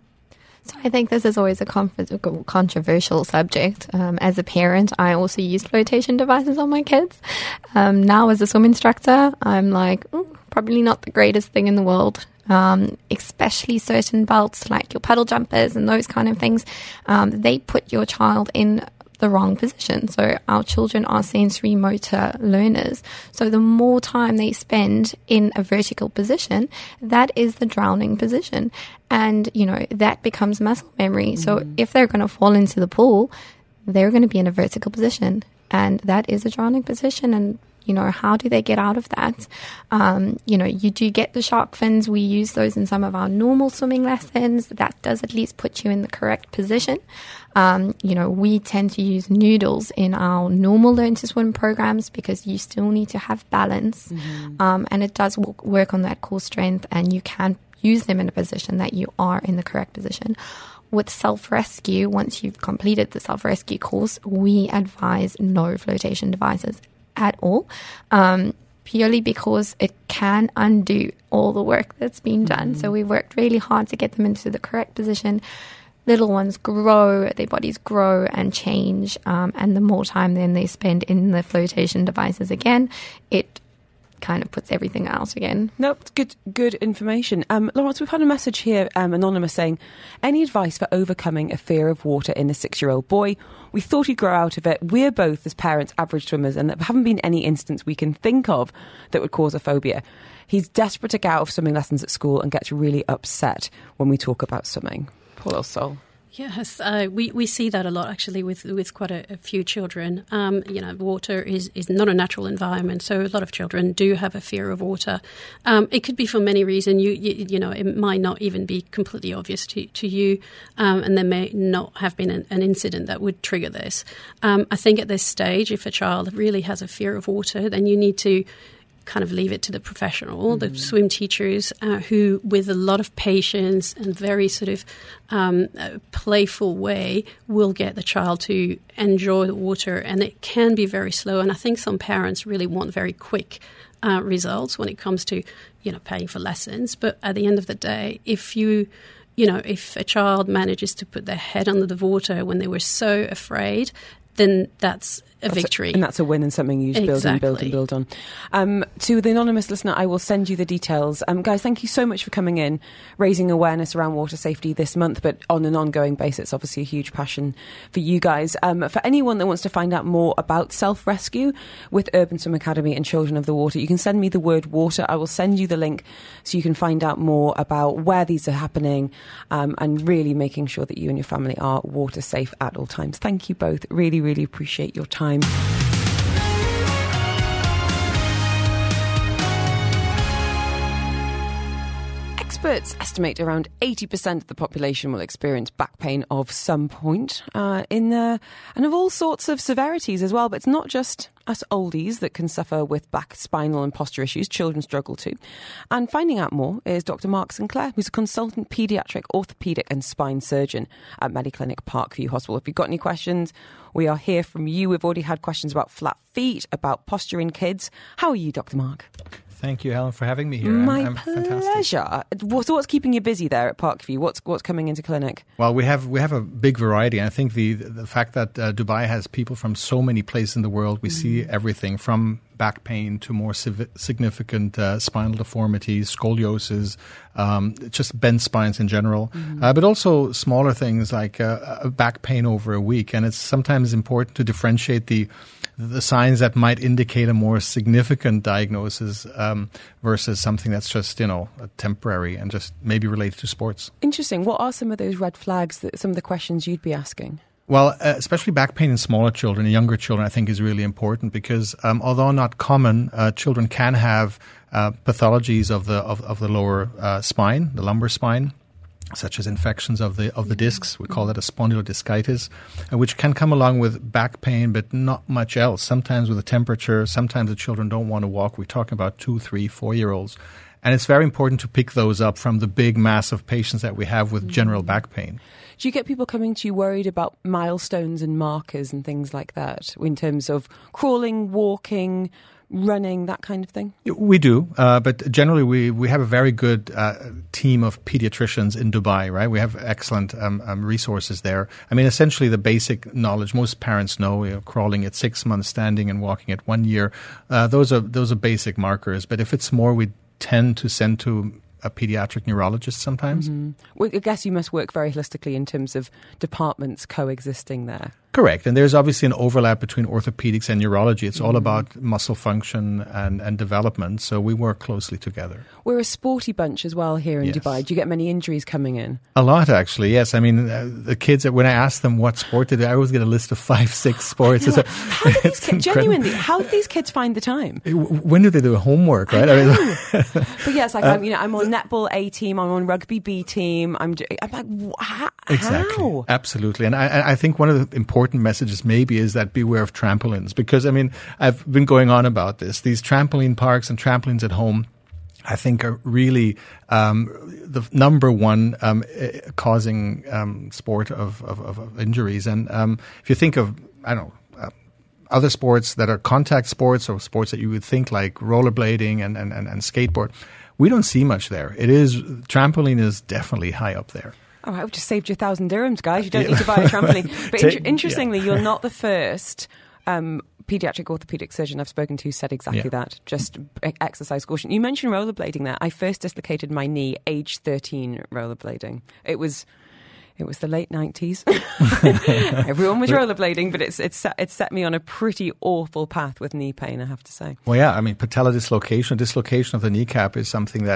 So I think this is always a controversial subject. Um, as a parent, I also use flotation devices on my kids. Um, now as a swim instructor, I'm like, mm, probably not the greatest thing in the world. Um, especially certain belts like your puddle jumpers and those kind of things. Um, they put your child in the wrong position. So our children are sensory motor learners. So the more time they spend in a vertical position, that is the drowning position. And, you know, that becomes muscle memory. Mm. So if they're going to fall into the pool, they're going to be in a vertical position. And that is a drowning position. And, you know, how do they get out of that? Um, you know, you do get the shark fins. We use those in some of our normal swimming lessons. That does at least put you in the correct position. Um, you know, we tend to use noodles in our normal learn to swim programs because you still need to have balance. Mm-hmm. Um, and it does w- work on that core strength, and you can use them in a position that you are in the correct position. With self-rescue, once you've completed the self-rescue course, we advise no flotation devices at all, um, purely because it can undo all the work that's been done. Mm-hmm. So we worked really hard to get them into the correct position. Little ones grow, their bodies grow and change, um, and the more time then they spend in the flotation devices again, it kind of puts everything out again. Nope, good good information. Um, Lawrence, we've had a message here, um, anonymous, saying, any advice for overcoming a fear of water in a six-year-old boy? We thought he'd grow out of it. We're both, as parents, average swimmers, and there haven't been any instance we can think of that would cause a phobia. He's desperate to get out of swimming lessons at school and gets really upset when we talk about swimming. Poor little soul. Yes, uh, we, we see that a lot actually with with quite a, a few children. Um, you know, water is, is not a natural environment, so a lot of children do have a fear of water. Um, it could be for many reasons. You, you you know, it might not even be completely obvious to, to you, um, and there may not have been an, an incident that would trigger this. Um, I think at this stage, if a child really has a fear of water, then you need to kind of leave it to the professional, mm-hmm. the swim teachers, uh, who, with a lot of patience and very sort of um, uh, playful way, will get the child to enjoy the water. And it can be very slow. And I think some parents really want very quick uh, results when it comes to, you know, paying for lessons. But at the end of the day, if you, you know, if a child manages to put their head under the water when they were so afraid, then that's a that's victory. A, and that's a win and something you just build exactly. and build and build on. Um, to the anonymous listener, I will send you the details. Um, guys, thank you so much for coming in, raising awareness around water safety this month, but on an ongoing basis. It's obviously a huge passion for you guys. Um, for anyone that wants to find out more about self-rescue with Urban Swim Academy and Children of the Water, you can send me the word water. I will send you the link so you can find out more about where these are happening, um, and really making sure that you and your family are water safe at all times. Thank you both. Really, really appreciate your time. Experts estimate around eighty percent of the population will experience back pain of some point, uh, in uh, and of all sorts of severities as well. But it's not just us oldies that can suffer with back, spinal and posture issues. Children struggle too. And finding out more is Doctor Mark Sinclair, who's a consultant paediatric orthopaedic and spine surgeon at Mediclinic Parkview Hospital. If you've got any questions, we are here from you. We've already had questions about flat feet, about posture in kids. How are you, Doctor Mark? Thank you, Helen, for having me here. My I'm, I'm pleasure. fantastic. So what's keeping you busy there at Parkview? What's what's coming into clinic? Well, we have we have a big variety. I think the the fact that uh, Dubai has people from so many places in the world, we mm. see everything from back pain to more civ- significant uh, spinal deformities, scoliosis, um, just bent spines in general, mm. uh, but also smaller things like uh, a back pain over a week. And it's sometimes important to differentiate the the signs that might indicate a more significant diagnosis um, versus something that's just, you know, temporary and just maybe related to sports. Interesting. What are some of those red flags, that some of the questions you'd be asking? Well, uh, especially back pain in smaller children, younger children, I think is really important because um, although not common, uh, children can have uh, pathologies of the of, of the lower uh, spine, the lumbar spine, such as infections of the of the discs. We call that a spondylodiscitis, uh, which can come along with back pain, but not much else. Sometimes with a temperature, sometimes the children don't want to walk. We're talking about two, three, four-year-olds. And it's very important to pick those up from the big mass of patients that we have with general back pain. Do you get people coming to you worried about milestones and markers and things like that in terms of crawling, walking, running, that kind of thing? We do, uh, but generally we, we have a very good uh, team of pediatricians in Dubai, right? We have excellent um, um, resources there. I mean, essentially the basic knowledge most parents know, you know, crawling at six months, standing and walking at one year. Uh, those are those are basic markers. But if it's more, we tend to send to a pediatric neurologist sometimes. Mm-hmm. Well, I guess you must work very holistically in terms of departments coexisting there. Correct. And there's obviously an overlap between orthopedics and neurology. It's mm-hmm. all about muscle function and, and development. So we work closely together. We're a sporty bunch as well here in yes. Dubai. Do you get many injuries coming in? A lot, actually, yes. I mean, uh, the kids, when I ask them what sport they do, I always get a list of five, six sports. It's a, how do these kids, genuinely, how do these kids find the time? When do they do homework, right? I know. I mean, but yes, like, uh, I'm, you know, I'm on netball A team, I'm on rugby B team. I'm, I'm like, how? Exactly. Absolutely. And I, I think one of the important messages maybe is that beware of trampolines, because I mean, I've been going on about this. These trampoline parks and trampolines at home, I think, are really um, the number one um, causing um, sport of, of, of injuries. And um, if you think of, I don't know, uh, other sports that are contact sports or sports that you would think like rollerblading and, and, and, and skateboard, we don't see much there. It is, trampoline is definitely high up there. Oh, I've just saved you a thousand dirhams, guys. You don't need to buy a trampoline. But in- interestingly, yeah. you're not the first um, paediatric orthopedic surgeon I've spoken to who said exactly yeah. that. Just exercise caution. You mentioned rollerblading there. I first dislocated my knee age thirteen rollerblading. It was... It was the late nineties. Everyone was rollerblading, but it's it's set, it's set me on a pretty awful path with knee pain, I have to say. Well, yeah, I mean, patella dislocation, dislocation of the kneecap is something that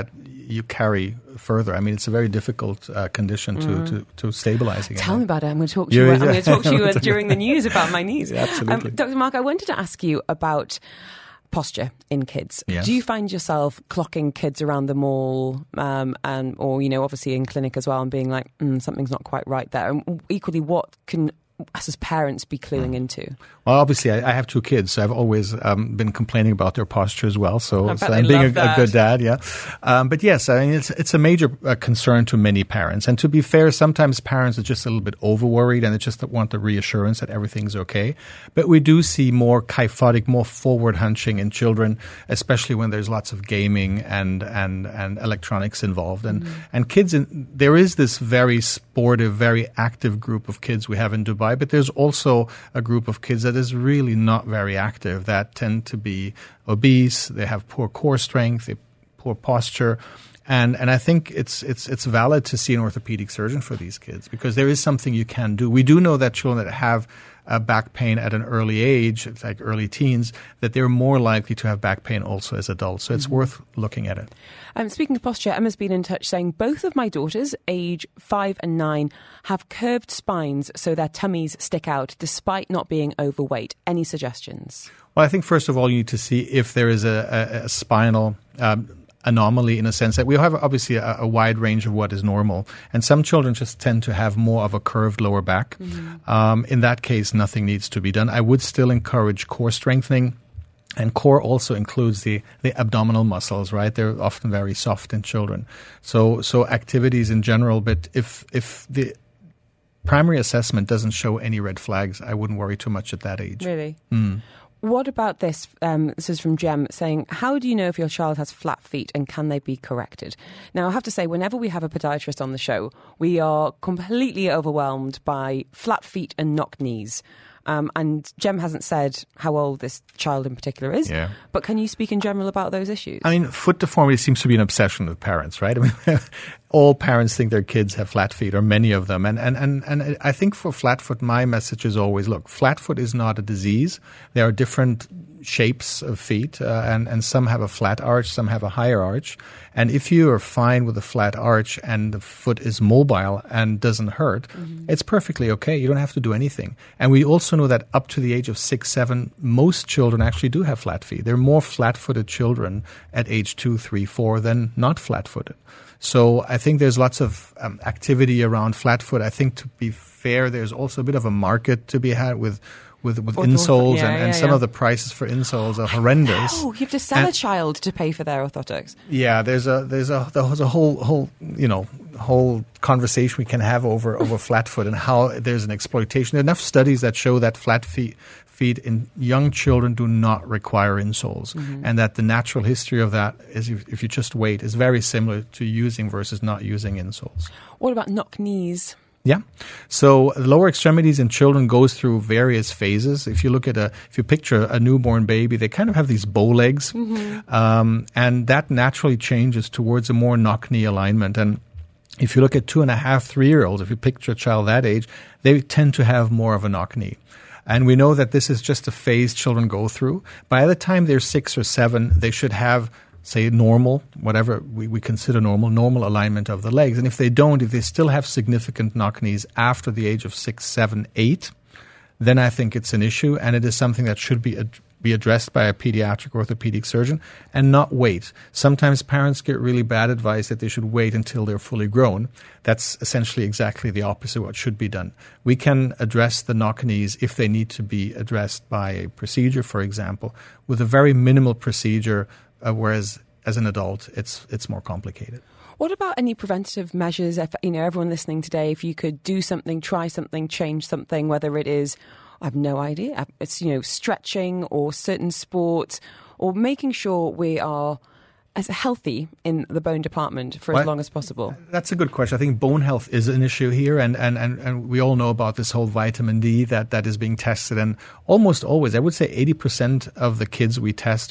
you carry further. I mean, it's a very difficult uh, condition to, mm. to, to stabilize again. Tell me about it. I'm going to talk to you, I'm going to talk to you uh, during the news about my knees. Yeah, absolutely. Um, Doctor Mark, I wanted to ask you about posture in kids. Yes. Do you find yourself clocking kids around the mall um, and, or, you know, obviously in clinic as well and being like, mm, something's not quite right there? And equally, what can us as parents be cluing mm. into? Well, obviously, I, I have two kids, so I've always um, been complaining about their posture as well. So, so I'm being a, a good dad, yeah. Um, but yes, I mean, it's it's a major uh, concern to many parents. And to be fair, sometimes parents are just a little bit over worried and they just want the reassurance that everything's okay. But we do see more kyphotic, more forward hunching in children, especially when there's lots of gaming and and and electronics involved. And mm. and kids, in, there is this very sportive, very active group of kids we have in Dubai. But there's also a group of kids that is really not very active, that tend to be obese, they have poor core strength, they poor posture. And and I think it's it's it's valid to see an orthopedic surgeon for these kids because there is something you can do. We do know that children that have uh, back pain at an early age, it's like early teens, that they're more likely to have back pain also as adults. So it's mm-hmm. worth looking at it. Um, speaking of posture, Emma's been in touch saying both of my daughters, age five and nine, have curved spines so their tummies stick out despite not being overweight. Any suggestions? Well, I think first of all you need to see if there is a, a, a spinal um, anomaly in a sense that we have obviously a, a wide range of what is normal. And some children just tend to have more of a curved lower back. Mm-hmm. Um, in that case, nothing needs to be done. I would still encourage core strengthening. And core also includes the, the abdominal muscles, right? They're often very soft in children. So so activities in general, but if if the primary assessment doesn't show any red flags, I wouldn't worry too much at that age. Really? Mm. What about this? Um, this is from Jem saying, how do you know if your child has flat feet and can they be corrected? Now, I have to say, whenever we have a podiatrist on the show, we are completely overwhelmed by flat feet and knock knees. Um, and Jem hasn't said how old this child in particular is, yeah. but can you speak in general about those issues? I mean, foot deformity seems to be an obsession with parents, right? I mean, all parents think their kids have flat feet, or many of them. And, and, and, and I think for flat foot, my message is always, look, flat foot is not a disease. There are different shapes of feet, uh, and, and some have a flat arch, some have a higher arch. And if you are fine with a flat arch and the foot is mobile and doesn't hurt, mm-hmm. it's perfectly okay. You don't have to do anything. And we also know that up to the age of six, seven, most children actually do have flat feet. There are more flat-footed children at age two, three, four than not flat-footed. So I think there's lots of um, activity around flat foot. I think to be fair, there's also a bit of a market to be had with with, with Ortho- insoles, yeah, and, and yeah, some yeah. of the prices for insoles are horrendous. Oh, you have to sell and, a child to pay for their orthotics. Yeah, there's a there's a there's a whole whole you know whole conversation we can have over over flat foot and how there's an exploitation. There are enough studies that show that flat feet feet in young children do not require insoles, mm-hmm. and that the natural history of that is if, if you just wait is very similar to using versus not using insoles. What about knock knees? Yeah. So lower extremities in children goes through various phases. If you look at a, if you picture a newborn baby, they kind of have these bow legs, mm-hmm. um, and that naturally changes towards a more knock knee alignment. And if you look at two and a half, three-year-olds, if you picture a child that age, they tend to have more of a knock knee. And we know that this is just a phase children go through. By the time they're six or seven, they should have, say, normal, whatever we, we consider normal, normal alignment of the legs. And if they don't, if they still have significant knock knees after the age of six, seven, eight, then I think it's an issue, and it is something that should be ad- be addressed by a pediatric orthopedic surgeon and not wait. Sometimes parents get really bad advice that they should wait until they're fully grown. That's essentially exactly the opposite of what should be done. We can address the knock knees if they need to be addressed by a procedure, for example, with a very minimal procedure, uh, whereas as an adult, it's it's more complicated. What about any preventative measures? If, you know, everyone listening today, if you could do something, try something, change something, whether it is, I have no idea, it's, you know, stretching or certain sports, or making sure we are as healthy in the bone department for well, as long as possible? That's a good question. I think bone health is an issue here, and, and, and, and we all know about this whole vitamin D that, that is being tested, and almost always, I would say eighty percent of the kids we test are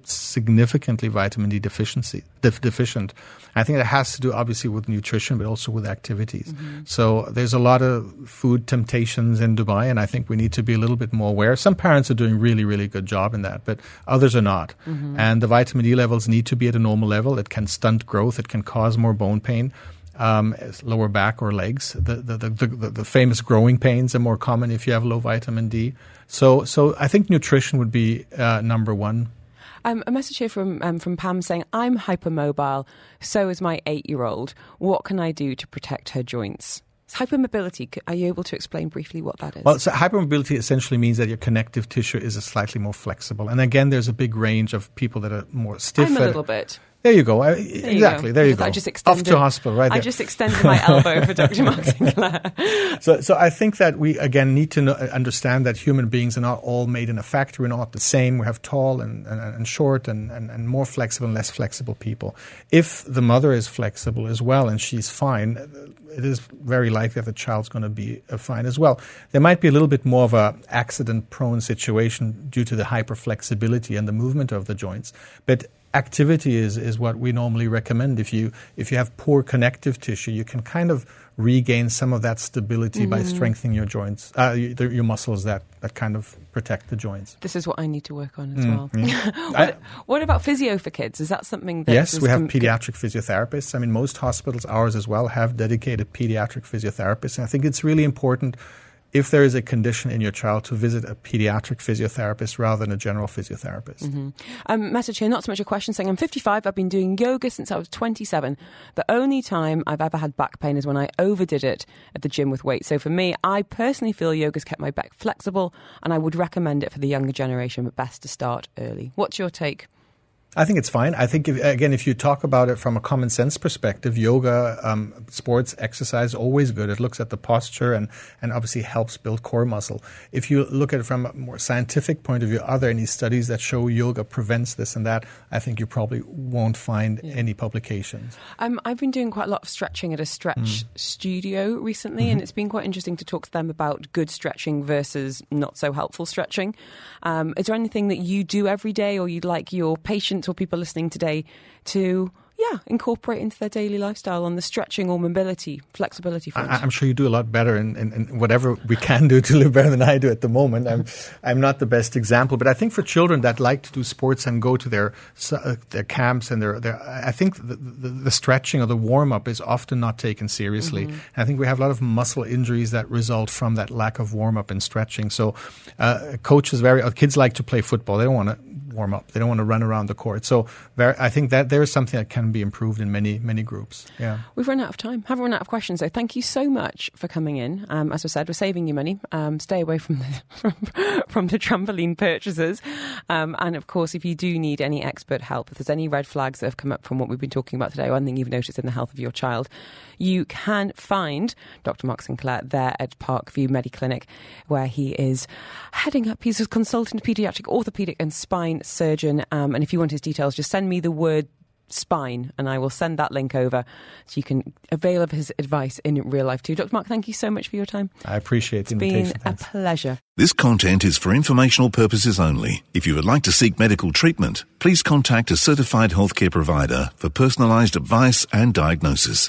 significantly vitamin D deficiency def- deficient. I think it has to do obviously with nutrition, but also with activities. Mm-hmm. So there's a lot of food temptations in Dubai, and I think we need to be a little bit more aware. Some parents are doing really, really good job in that, but others are not. Mm-hmm. And the vitamin D levels need to be at a normal level. It can stunt growth. It can cause more bone pain. Um, lower back or legs. The the, the the the famous growing pains are more common if you have low vitamin D. So so I think nutrition would be uh, number one. Um, a message here from um, from Pam saying, I'm hypermobile, so is my eight-year-old. What can I do to protect her joints? It's hypermobility. Are you able to explain briefly what that is? Well, so hypermobility essentially means that your connective tissue is slightly more flexible. And again, there's a big range of people that are more stiff. I'm a little bit. There you go. I, there exactly. You there you I go. I just extended, Off to hospital, right there. I just extended my elbow for Doctor Mark Sinclair. So, so I think that we, again, need to know, understand that human beings are not all made in a factory, we're not the same. We have tall and, and, and short and, and, and more flexible and less flexible people. If the mother is flexible as well and she's fine, it is very likely that the child's going to be uh, fine as well. There might be a little bit more of a accident-prone situation due to the hyperflexibility and the movement of the joints. But activity is, is what we normally recommend. If you if you have poor connective tissue, you can kind of regain some of that stability mm-hmm. by strengthening your joints, uh, your, your muscles that, that kind of protect the joints. This is what I need to work on as mm, well. Yeah. what, I, what about physio for kids? Is that something that... Yes, we have com- pediatric physiotherapists. I mean, most hospitals, ours as well, have dedicated pediatric physiotherapists. And I think it's really important, if there is a condition in your child, to visit a pediatric physiotherapist rather than a general physiotherapist. Mm-hmm. Um, message here, not so much a question, saying, I'm fifty-five, I've been doing yoga since I was twenty-seven. The only time I've ever had back pain is when I overdid it at the gym with weights. So for me, I personally feel yoga's kept my back flexible, and I would recommend it for the younger generation, but best to start early. What's your take? I think it's fine. I think, if, again, if you talk about it from a common sense perspective, yoga, um, sports, exercise, always good. It looks at the posture and, and obviously helps build core muscle. If you look at it from a more scientific point of view, are there any studies that show yoga prevents this and that? I think you probably won't find yeah. any publications. Um, I've been doing quite a lot of stretching at a stretch mm. studio recently, mm-hmm. and it's been quite interesting to talk to them about good stretching versus not so helpful stretching. Um, is there anything that you do every day, or you'd like your patients or people listening today to yeah incorporate into their daily lifestyle on the stretching or mobility, flexibility front? I, I'm sure you do a lot better in, in, in whatever we can do to live better than I do at the moment. I'm I'm not the best example, but I think for children that like to do sports and go to their uh, their camps and their, their I think the, the, the stretching or the warm-up is often not taken seriously. Mm-hmm. I think we have a lot of muscle injuries that result from that lack of warm-up and stretching. So uh, coaches, very uh, kids like to play football. They don't want to warm up. They don't want to run around the court. So very, I think that there is something that can be improved in many, many groups. Yeah, we've run out of time. Haven't run out of questions, though. Thank you so much for coming in. Um, as I said, we're saving you money. Um, stay away from the from, from the trampoline purchases. Um, and of course, if you do need any expert help, if there's any red flags that have come up from what we've been talking about today, or anything you've noticed in the health of your child, you can find Doctor Mark Sinclair there at Parkview Mediclinic, where he is heading up. He's a consultant paediatric orthopedic and spine surgeon. Um, and if you want his details, just send me the word spine and I will send that link over so you can avail of his advice in real life too. Doctor Mark, thank you so much for your time. I appreciate the it's invitation. It's been Thanks. a pleasure. This content is for informational purposes only. If you would like to seek medical treatment, please contact a certified healthcare provider for personalised advice and diagnosis.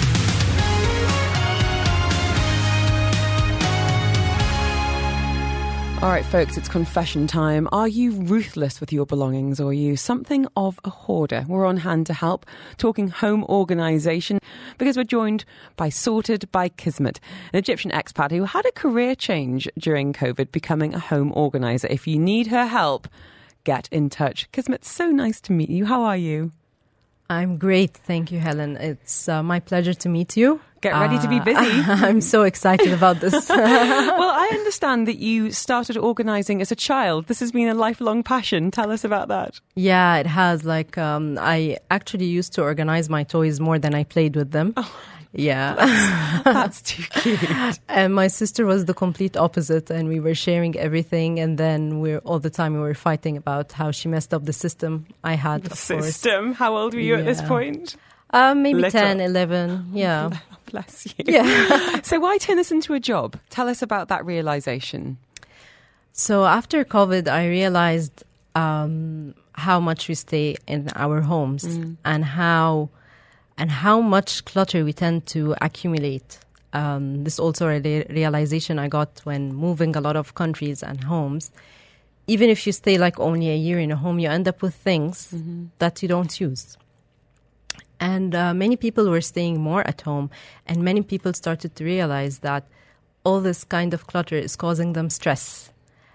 All right, folks, it's confession time. Are you ruthless with your belongings, or are you something of a hoarder? We're on hand to help, talking home organisation, because we're joined by Sorted by Kismet, an Egyptian expat who had a career change during COVID, becoming a home organiser. If you need her help, get in touch. Kismet, so nice to meet you. How are you? I'm great. Thank you, Helen. It's uh, my pleasure to meet you. Get ready uh, to be busy. I'm so excited about this. Well, I understand that you started organising as a child. This has been a lifelong passion. Tell us about that. Yeah, it has. Like, um, I actually used to organise my toys more than I played with them. Oh. Yeah. That's, that's too cute. And my sister was the complete opposite, and we were sharing everything, and then we're all the time we were fighting about how she messed up the system I had, the of system? course. How old were you yeah. at this point? Uh, maybe Little. ten, eleven, yeah. Bless you. Yeah. So why turn this into a job? Tell us about that realisation. So after COVID, I realised um, how much we stay in our homes Mm. and how and how much clutter we tend to accumulate. Um, this also a re- realization I got when moving a lot of countries and homes. Even if you stay like only a year in a home, you end up with things Mm-hmm. that you don't use. And uh, many people were staying more at home, and many people started to realize that all this kind of clutter is causing them stress.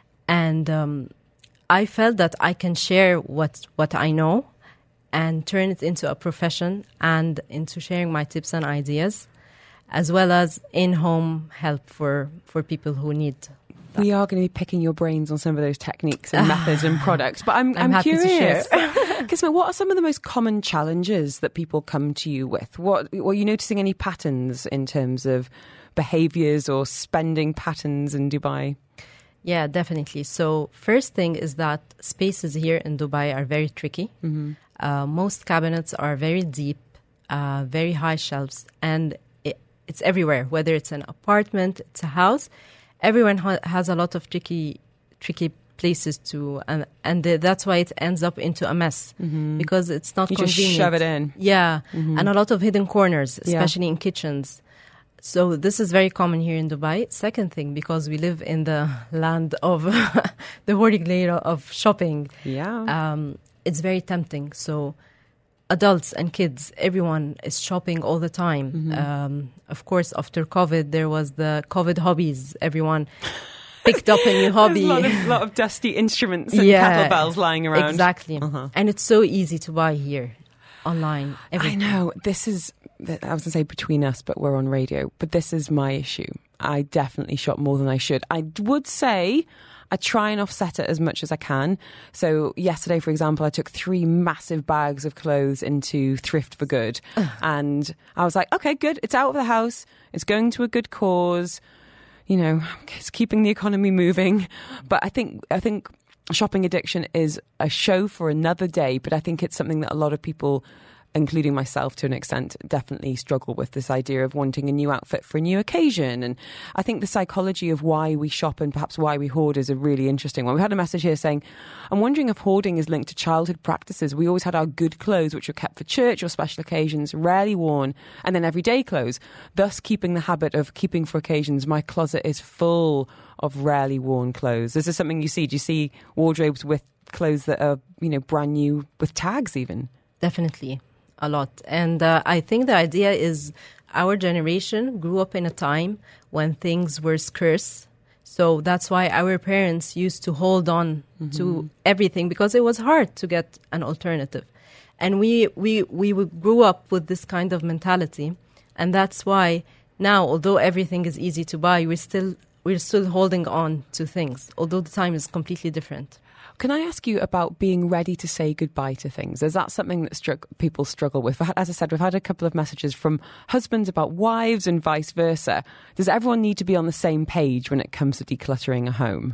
And um, I felt that I can share what what I know and turn it into a profession and into sharing my tips and ideas, as well as in-home help for, for people who need that. We are going to be picking your brains on some of those techniques and methods and products. But I'm, I'm I'm happy to curious. share. Kismet, what are some of the most common challenges that people come to you with? What Are you noticing any patterns in terms of behaviours or spending patterns in Dubai? Yeah, definitely. So first thing is that spaces here in Dubai are very tricky. Mm-hmm. Uh, most cabinets are very deep, uh, very high shelves, and it, it's everywhere, whether it's an apartment, it's a house. Everyone ha- has a lot of tricky tricky places to, and, and the, that's why it ends up into a mess, Mm-hmm. because it's not You convenient. just shove it in. Yeah, Mhm. and a lot of hidden corners, Yeah. especially in kitchens. So this is very common here in Dubai. Second thing, because we live in the land of the holy grail of shopping, Yeah. um, it's very tempting. So adults and kids, everyone is shopping all the time. Mhm. Um, of course, after COVID, there was the COVID hobbies. Everyone picked up a new hobby. There's a lot of, lot of dusty instruments and Yeah, kettlebells lying around. Exactly. Uh-huh. And it's so easy to buy here online. I everything. know. This is, I was going to say between us, but we're on radio. But this is my issue. I definitely shop more than I should. I would say I try and offset it as much as I can. So yesterday, for example, I took three massive bags of clothes into Thrift for Good. And I was like, okay, good. It's out of the house. It's going to a good cause. You know, it's keeping the economy moving. But I think, I think shopping addiction is a show for another day. But I think it's something that a lot of people, including myself to an extent, definitely struggle with, this idea of wanting a new outfit for a new occasion. And I think the psychology of why we shop and perhaps why we hoard is a really interesting one. We had a message here saying, I'm wondering if hoarding is linked to childhood practices. We always had our good clothes, which were kept for church or special occasions, rarely worn, and then everyday clothes, thus keeping the habit of keeping for occasions. My closet is full of rarely worn clothes. Is this something you see? Do you see wardrobes with clothes that are, you know, brand new with tags even? Definitely. A lot. And uh, I think the idea is our generation grew up in a time when things were scarce. So that's why our parents used to hold on mm-hmm. to everything, because it was hard to get an alternative. And we, we, we grew up with this kind of mentality. And that's why now, although everything is easy to buy, we're still, we're still holding on to things, although the time is completely different. Can I ask you about being ready to say goodbye to things? Is that something that stru- people struggle with? As I said, we've had a couple of messages from husbands about wives and vice versa. Does everyone need to be on the same page when it comes to decluttering a home?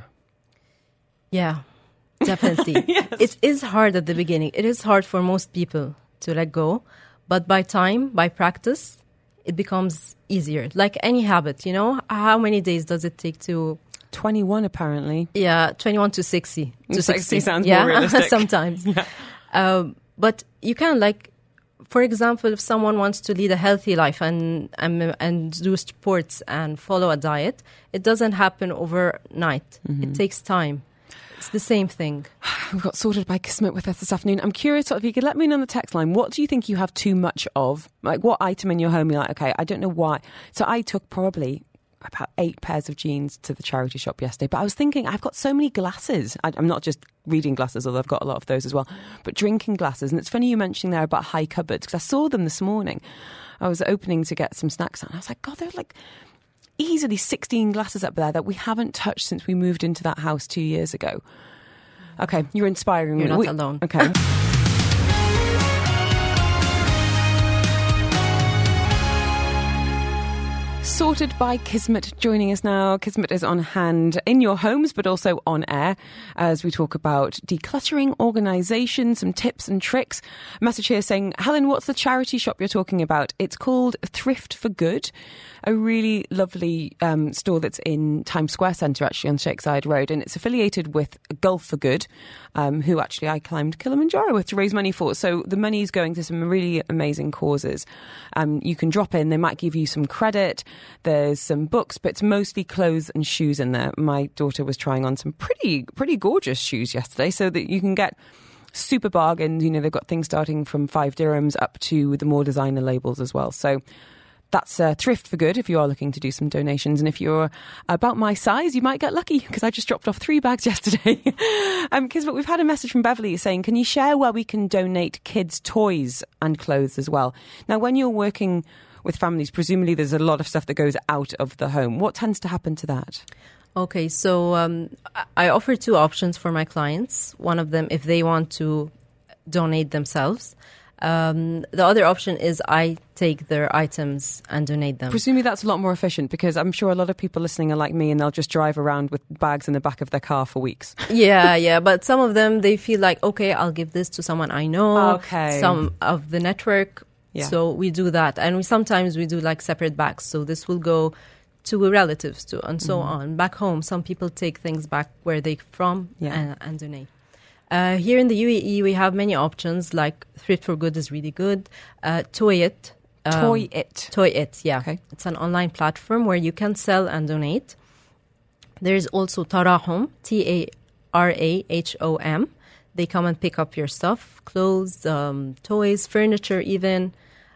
Yeah, definitely. Yes. It is hard at the beginning. It is hard for most people to let go. But by time, by practice, it becomes easier. Like any habit, you know? How many days does it take to... twenty-one apparently. Yeah, twenty-one to sixty. To sixty sounds yeah, more realistic. Sometimes. Yeah. Um, but you can, like, for example, if someone wants to lead a healthy life and, and and do sports and follow a diet, it doesn't happen overnight. Mm-hmm. It takes time. It's the same thing. We got sorted by Kismet with us this afternoon. I'm curious, if you could let me know on the text line, what do you think you have too much of? Like, what item in your home you're like, okay, I don't know why. So I took probably about eight pairs of jeans to the charity shop yesterday. But I was thinking, I've got so many glasses. I, I'm not just reading glasses, although I've got a lot of those as well, but drinking glasses. And it's funny you mentioning there about high cupboards, because I saw them this morning. I was opening to get some snacks and I was like, God, there's like easily sixteen glasses up there that we haven't touched since we moved into that house two years ago. Okay, you're inspiring me. You're not we, alone. Okay. Sorted by Kismet joining us now. Kismet is on hand in your homes, but also on air as we talk about decluttering, organisation, some tips and tricks. A message here saying, Helen, what's the charity shop you're talking about? It's called Thrift for Good, a really lovely um, store that's in Times Square Centre, actually, on Shakeside Road, and it's affiliated with Gulf for Good, um, who actually I climbed Kilimanjaro with to raise money for. So the money is going to some really amazing causes. Um, you can drop in, they might give you some credit. There's some books, but it's mostly clothes and shoes in there. My daughter was trying on some pretty, pretty gorgeous shoes yesterday, so that you can get super bargains. You know, they've got things starting from five dirhams up to the more designer labels as well. So that's uh, Thrift for Good if you are looking to do some donations. And if you're about my size, you might get lucky, because I just dropped off three bags yesterday. um, but we've had a message from Beverly saying, can you share where we can donate kids' toys and clothes as well? Now, when you're working with families, presumably there's a lot of stuff that goes out of the home. What tends to happen to that? Okay, so um, I offer two options for my clients. One of them, if they want to donate themselves. Um, the other option is I take their items and donate them. Presumably that's a lot more efficient, because I'm sure a lot of people listening are like me and they'll just drive around with bags in the back of their car for weeks. Yeah, yeah. But some of them, they feel like, okay, I'll give this to someone I know. Okay. Some of the network. Yeah. So we do that. And we sometimes we do like separate bags. So this will go to relatives too, and so mm-hmm. on. Back home, some people take things back where they're from yeah. and, and donate. Uh, here in the U A E, we have many options, like Thrift for Good is really good. Uh, Toy It. Um, Toy It. Toy It, yeah. Okay. It's an online platform where you can sell and donate. There's also Tarahum, T A R A H O M. They come and pick up your stuff, clothes, um, toys, furniture even.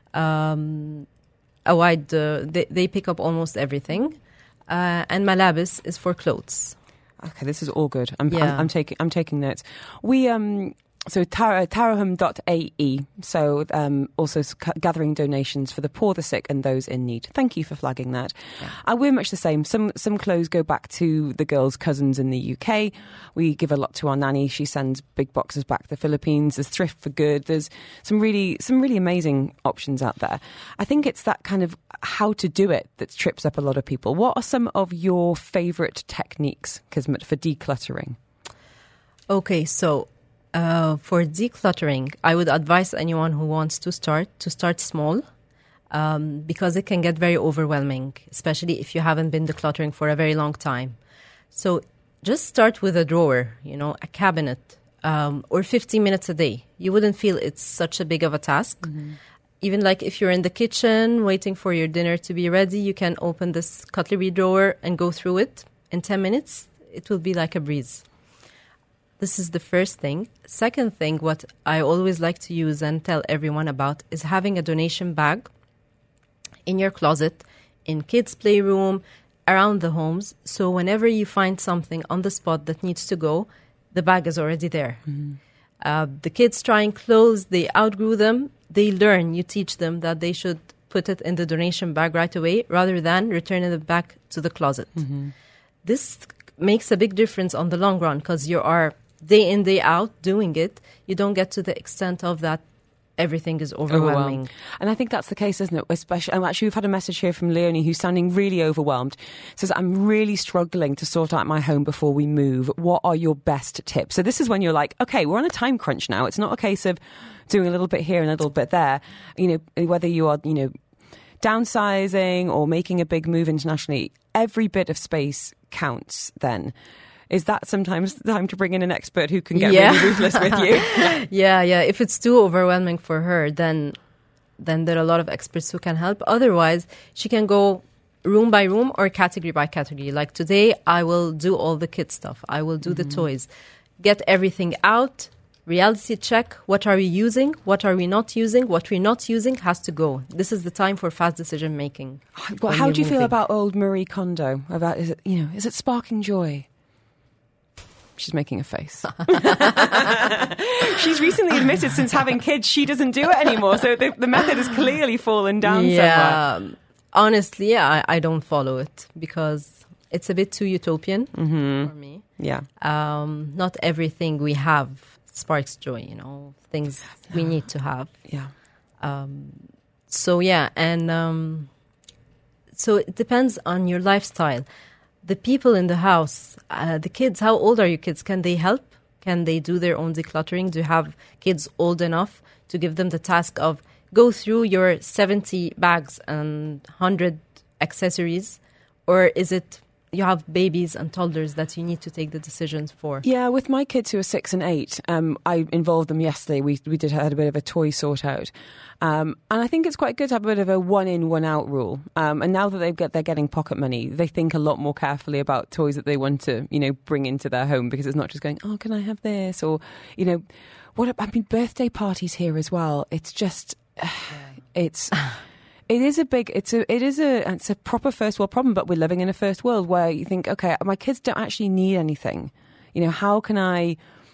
Um, a wide, uh, they, they pick up almost everything. Uh, and Malabis is for clothes. Okay, this is all good. I'm, Yeah. I'm, I'm taking I'm taking notes. We um so tar- tarahum dot A E. So um also s- gathering donations for the poor, the sick, and those in need. Thank you for flagging that. Yeah. Uh, we're much the same. Some some clothes go back to the girls' cousins in the U K. We give a lot to our nanny. She sends big boxes back to the Philippines. There's Thrift for Good. There's some really some really amazing options out there. I think it's that kind of how to do it that trips up a lot of people. What are some of your favourite techniques, Kismet, for decluttering? Okay, so uh, for decluttering, I would advise anyone who wants to start to start small, um, because it can get very overwhelming, especially if you haven't been decluttering for a very long time. So just start with a drawer, you know, a cabinet, um, or fifteen minutes a day. You wouldn't feel it's such a big of a task. Mm-hmm. Even like if you're in the kitchen waiting for your dinner to be ready, you can open this cutlery drawer and go through it in ten minutes. It will be like a breeze. This is the first thing. Second thing, what I always like to use and tell everyone about is having a donation bag in your closet, in kids' playroom, around the homes. So whenever you find something on the spot that needs to go, the bag is already there. Mm-hmm. Uh, the kids trying clothes, they outgrew them. They learn, you teach them that they should put it in the donation bag right away rather than returning it back to the closet. Mm-hmm. This makes a big difference on the long run, because you are day in, day out doing it. You don't get to the extent of that everything is overwhelming. Overwhelmed. And I think that's the case, isn't it? Especially, um, actually, we've had a message here from Leonie who's sounding really overwhelmed. Says, I'm really struggling to sort out my home before we move. What are your best tips? So this is when you're like, okay, we're on a time crunch now. It's not a case of doing a little bit here and a little bit there. You know, whether you are, you know, downsizing or making a big move internationally, every bit of space counts then. Is that sometimes the time to bring in an expert who can get yeah. really ruthless with you? yeah, yeah. If it's too overwhelming for her, then then there are a lot of experts who can help. Otherwise, she can go room by room or category by category. Like today, I will do all the kid stuff. I will do mm-hmm. the toys. Get everything out. Reality check. What are we using? What are we not using? What we're not using has to go. This is the time for fast decision making. Well, how do you moving. feel about old Marie Kondo? About is it you know is it sparking joy? She's making a face. She's recently admitted since having kids, she doesn't do it anymore. So the, the method has clearly fallen down yeah. somewhere. Honestly, yeah, I, I don't follow it because it's a bit too utopian mm-hmm. for me. Yeah. Um, not everything we have sparks joy, you know, things we need to have. Yeah. Um, so, yeah, and um, so it depends on your lifestyle. The people in the house, uh, the kids, how old are your kids? Can they help? Can they do their own decluttering? Do you have kids old enough to give them the task of go through your seventy bags and one hundred accessories? Or is it you have babies and toddlers that you need to take the decisions for? Yeah, with my kids who are six and eight, um, I involved them yesterday. We we did had a bit of a toy sort out. Um, and I think it's quite good to have a bit of a one in, one out rule. Um, and now that they've get, they're getting pocket money, they think a lot more carefully about toys that they want to, you know, bring into their home, because it's not just going, oh, can I have this? Or, you know, what, I mean, birthday parties here as well. It's just, it's, it is a big, it's a, it is a, it's a proper first world problem, but we're living in a first world where you think, okay, my kids don't actually need anything. You know, how can I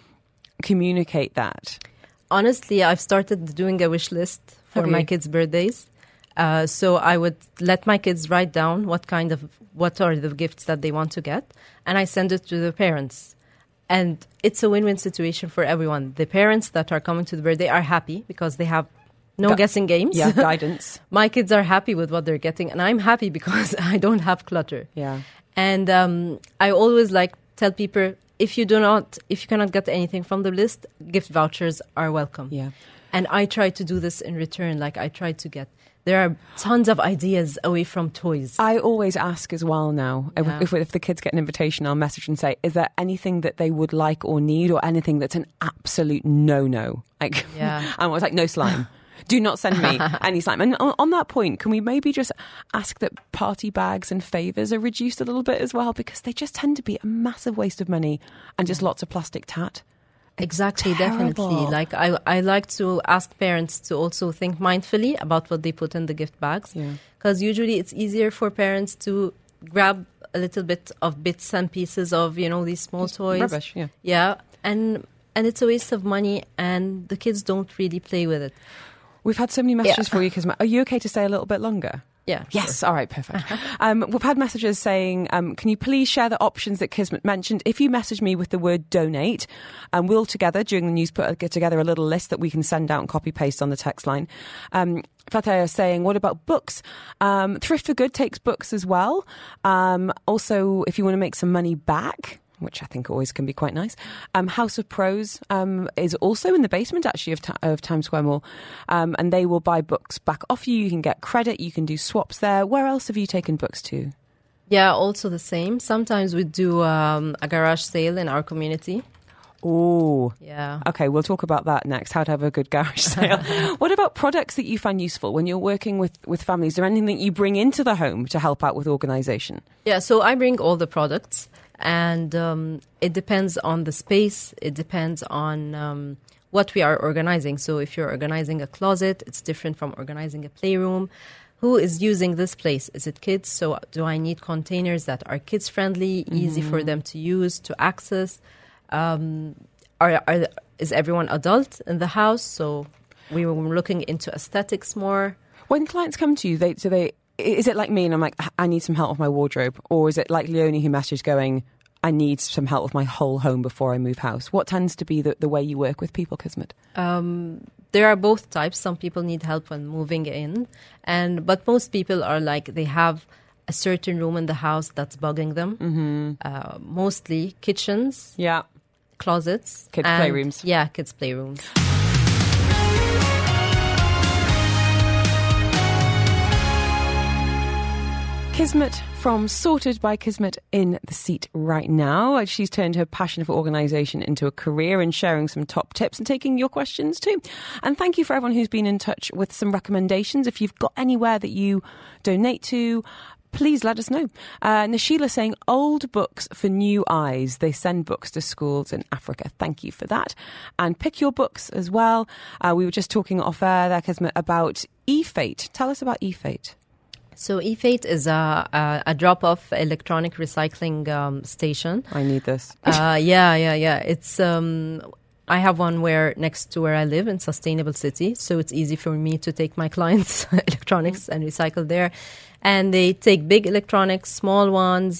communicate that? Honestly, I've started doing a wish list for Have my you? kids' birthdays. Uh, so I would let my kids write down what kind of, what are the gifts that they want to get, and I send it to the parents. And it's a win-win situation for everyone. The parents that are coming to the birthday are happy because they have no Gu- guessing games. Yeah, guidance. My kids are happy with what they're getting, and I'm happy because I don't have clutter. Yeah. And um, I always like tell people, if you do not, if you cannot get anything from the list, gift vouchers are welcome. Yeah. And I try to do this in return. Like I try to get, there are tons of ideas away from toys. I always ask as well now, if- Yeah. if, if the kids get an invitation, I'll message and say, is there anything that they would like or need, or anything that's an absolute no-no? Like, Yeah. I was like, no slime. Do not send me any slime. And on, on that point, can we maybe just ask that party bags and favours are reduced a little bit as well? Because they just tend to be a massive waste of money and just lots of plastic tat. It's Exactly, terrible. definitely. Like I, I like to ask parents to also think mindfully about what they put in the gift bags. Yeah. Because usually it's easier for parents to grab a little bit of bits and pieces of, you know, these small toys. Rubbish, yeah. Yeah. And and it's a waste of money, and the kids don't really play with it. We've had so many messages Yeah. for you, Kismet. Are you okay to stay a little bit longer? Yeah. Yes, sure. all right, perfect. um, we've had messages saying, um, can you please share the options that Kismet mentioned? If you message me with the word donate, and we'll together, during the news, put get together a little list that we can send out and copy-paste on the text line. Um, Fateh is saying, what about books? Um, Thrift for Good takes books as well. Um, also, if you want to make some money back, which I think always can be quite nice. Um, House of Prose um, is also in the basement, actually, of, Ta- of Times Square Mall. Um, and they will buy books back off you. You can get credit. You can do swaps there. Where else have you taken books to? Yeah, also the same. Sometimes we do um, a garage sale in our community. Oh, Yeah. okay. We'll talk about that next, how to have a good garage sale. What about products that you find useful when you're working with, with families? Is there anything that you bring into the home to help out with organisation? Yeah, so I bring all the products, and um, it depends on the space. It depends on um, what we are organizing. So if you're organizing a closet, it's different from organizing a playroom. Who is using this place? Is it kids? So do I need containers that are kids-friendly, easy for them to use, to access? Um, are, are is everyone adult in the house? So we were looking into aesthetics more. When clients come to you, they do they... Is it like me and I'm like, I need some help with my wardrobe? Or is it like Leonie who messaged going, I need some help with my whole home before I move house? What tends to be the, the way you work with people, Kismet? Um, there are both types. Some people need help when moving in, and but most people are like, they have a certain room in the house that's bugging them. Mm-hmm. Uh, mostly kitchens, Yeah. closets. Kids' and- playrooms. Yeah, kids' playrooms. Kismet from Sorted by Kismet in the seat right now. She's turned her passion for organisation into a career and sharing some top tips and taking your questions too. And thank you for everyone who's been in touch with some recommendations. If you've got anywhere that you donate to, please let us know. Uh, Nashila saying, old books for new eyes. They send books to schools in Africa. Thank you for that. And pick your books as well. Uh, we were just talking off air there, Kismet, about eFate. Tell us about eFate. So eFate is a, a, a drop-off electronic recycling um, station. I need this. uh, yeah, yeah, yeah. It's um, I have one where next to where I live in Sustainable City, so it's easy for me to take my clients' electronics and recycle there. And they take big electronics, small ones,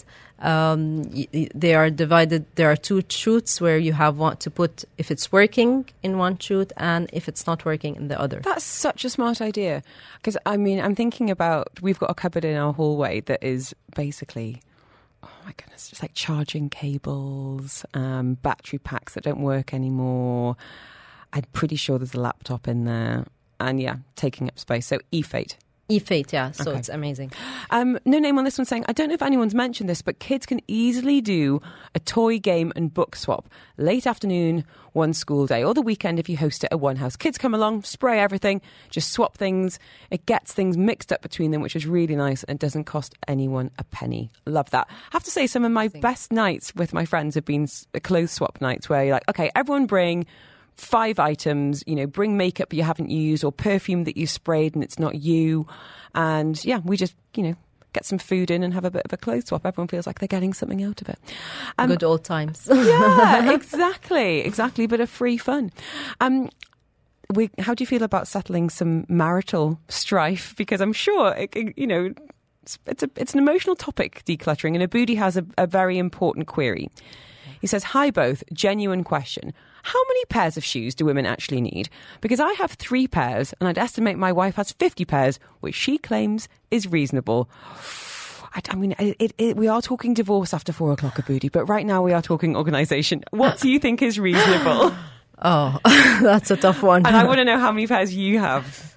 Um, y- y- they are divided. There are two chutes where you have one to put if it's working in one chute and if it's not working in the other. That's such a smart idea. Because, I mean, I'm thinking about, we've got a cupboard in our hallway that is basically, oh my goodness, just like charging cables, um, battery packs that don't work anymore. I'm pretty sure there's a laptop in there. And yeah, taking up space. So E-Fate. E-Fate, yeah. So Okay. it's amazing. Um, no name on this one saying, I don't know if anyone's mentioned this, but kids can easily do a toy game and book swap. Late afternoon, one school day, or the weekend if you host it at one house. Kids come along, spray everything, just swap things. It gets things mixed up between them, which is really nice and doesn't cost anyone a penny. Love that. I have to say, some of my best nights with my friends have been s- clothes swap nights where you're like, okay, everyone bring five items, you know, bring makeup you haven't used or perfume that you sprayed and it's not you. And yeah, we just, you know, get some food in and have a bit of a clothes swap. Everyone feels like they're getting something out of it. Um, Good old times. yeah, exactly, exactly. But a free fun. Um, we, how do you feel about settling some marital strife? Because I'm sure, it, it- you know, it's, it's, a, it's an emotional topic, decluttering. And Abudi has a, a very important query. He says, hi both, genuine question. How many pairs of shoes do women actually need? Because I have three pairs and I'd estimate my wife has fifty pairs, which she claims is reasonable. I, I mean, it, it, it, we are talking divorce after four o'clock, Abudi, but right now we are talking organisation. What do you think is reasonable? Oh, that's a tough one. And I want to know how many pairs you have.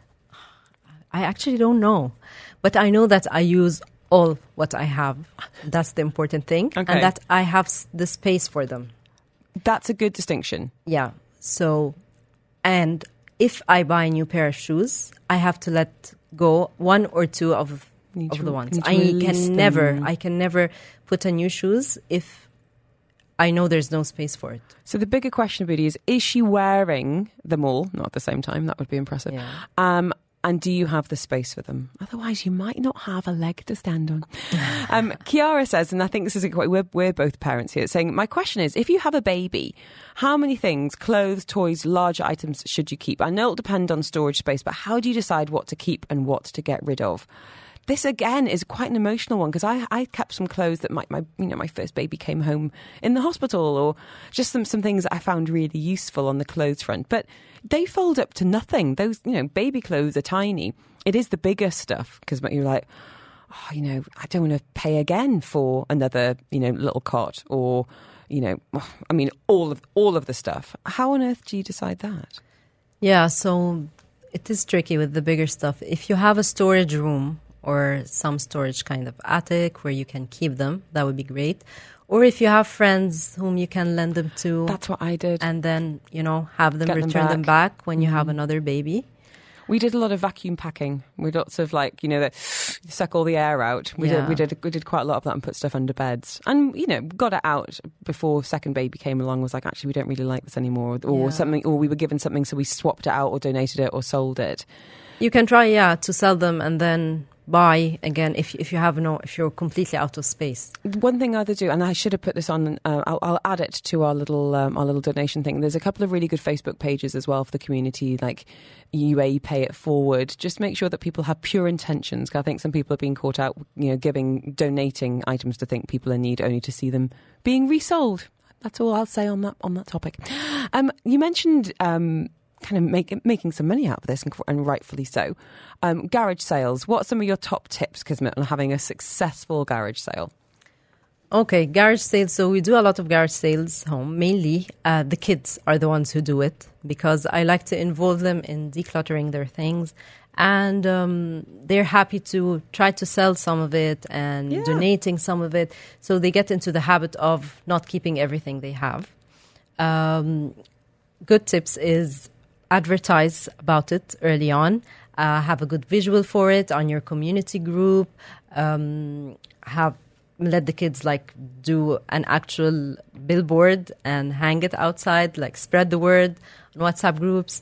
I actually don't know. But I know that I use all what I have. That's the important thing. Okay. And that I have s- the space for them. That's a good distinction. Yeah. So, and if I buy a new pair of shoes, I have to let go one or two of, Need of to- the ones. need to I release can never, them. I can never put on new shoes if I know there's no space for it. So the bigger question, Abudi, is, is she wearing them all? Not at the same time. That would be impressive. Yeah. Um, and do you have the space for them? Otherwise, you might not have a leg to stand on. um, Kiara says, and I think this is a quite, we're, we're both parents here, saying, my question is, if you have a baby, how many things, clothes, toys, large items should you keep? I know it'll depend on storage space, but how do you decide what to keep and what to get rid of? This again is quite an emotional one because I, I kept some clothes that my, my you know my first baby came home in the hospital, or just some, some things that I found really useful on the clothes front. But they fold up to nothing. Those you know baby clothes are tiny. It is the bigger stuff because you're like, oh, you know, I don't want to pay again for another you know little cot, or you know, I mean all of all of the stuff. How on earth do you decide that? Yeah, so it is tricky with the bigger stuff. If you have a storage room or some storage kind of attic where you can keep them, that would be great. Or if you have friends whom you can lend them to. That's what I did. And then, you know, have them Get them return them back. back when you have another baby. We did a lot of vacuum packing. We did lots of like, you know, the suck all the air out. We Yeah. did we did we did quite a lot of that and put stuff under beds. And, you know, got it out before second baby came along, was like, actually we don't really like this anymore, or Yeah. something, or we were given something so we swapped it out or donated it or sold it. You can try, yeah, to sell them and then buy again if if you have no if you're completely out of space. One thing I either do, and I should have put this on, uh, I'll, I'll add it to our little um, our little donation thing. There's a couple of really good Facebook pages as well for the community, like U A E Pay It Forward. Just make sure that people have pure intentions. 'Cause I think some people are being caught out, you know, giving, donating items to think people in need only to see them being resold. That's all I'll say on that on that topic. Um, you mentioned um, kind of make, making some money out of this, and, and rightfully so. Um, garage sales. What are some of your top tips, Kismet, on having a successful garage sale? Okay, garage sales. So we do a lot of garage sales home. Mainly, uh, the kids are the ones who do it because I like to involve them in decluttering their things. And um, they're happy to try to sell some of it and Yeah. donating some of it. So they get into the habit of not keeping everything they have. Um, good tips is advertise about it early on. Uh, have a good visual for it on your community group. Um, have let the kids like do an actual billboard and hang it outside, like spread the word on WhatsApp groups.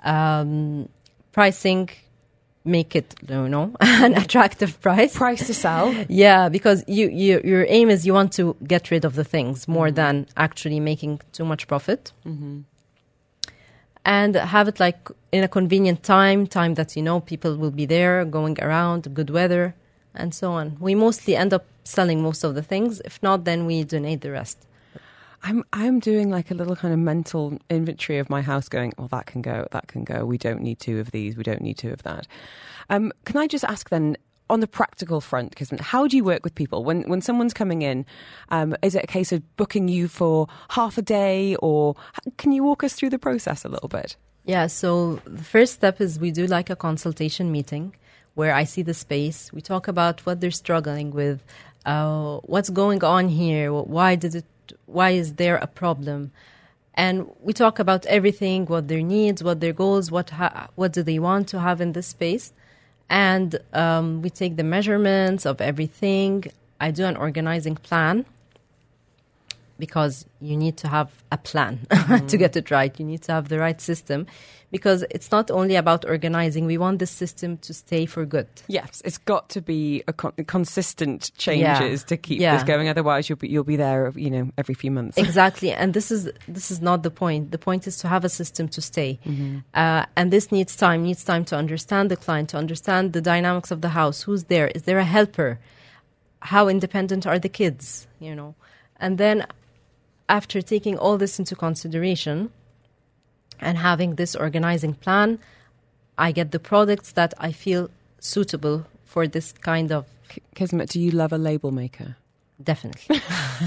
Um, pricing, make it, you know, an attractive price. Price to sell. Yeah, because you, you your aim is you want to get rid of the things more mm-hmm. than actually making too much profit. Mm-hmm. And have it like in a convenient time, time that, you know, people will be there, going around, good weather, and so on. We mostly end up selling most of the things. If not, then we donate the rest. I'm I'm doing like a little kind of mental inventory of my house going, well, that can go, that can go. We don't need two of these. We don't need two of that. Um, can I just ask then, on the practical front, because how do you work with people? When when someone's coming in, um, is it a case of booking you for half a day, or can you walk us through the process a little bit? Yeah, so the first step is we do like a consultation meeting where I see the space. We talk about what they're struggling with, uh, what's going on here, why did it Why is there a problem? And we talk about everything, what their needs, what their goals, what ha- what do they want to have in this space. And um, we take the measurements of everything. I do an organizing plan because you need to have a plan mm-hmm. to get it right. You need to have the right system because it's not only about organizing. We want this system to stay for good. Yes, it's got to be a con- consistent changes yeah. to keep yeah. this going. Otherwise, you'll be you'll be there, you know, every few months. Exactly, and this is this is not the point. The point is to have a system to stay, mm-hmm. uh, and this needs time. Needs time to understand the client, to understand the dynamics of the house. Who's there? Is there a helper? How independent are the kids? You know, and then after taking all this into consideration and having this organizing plan, I get the products that I feel suitable for this kind of... Kismet, do you love a label maker? Definitely.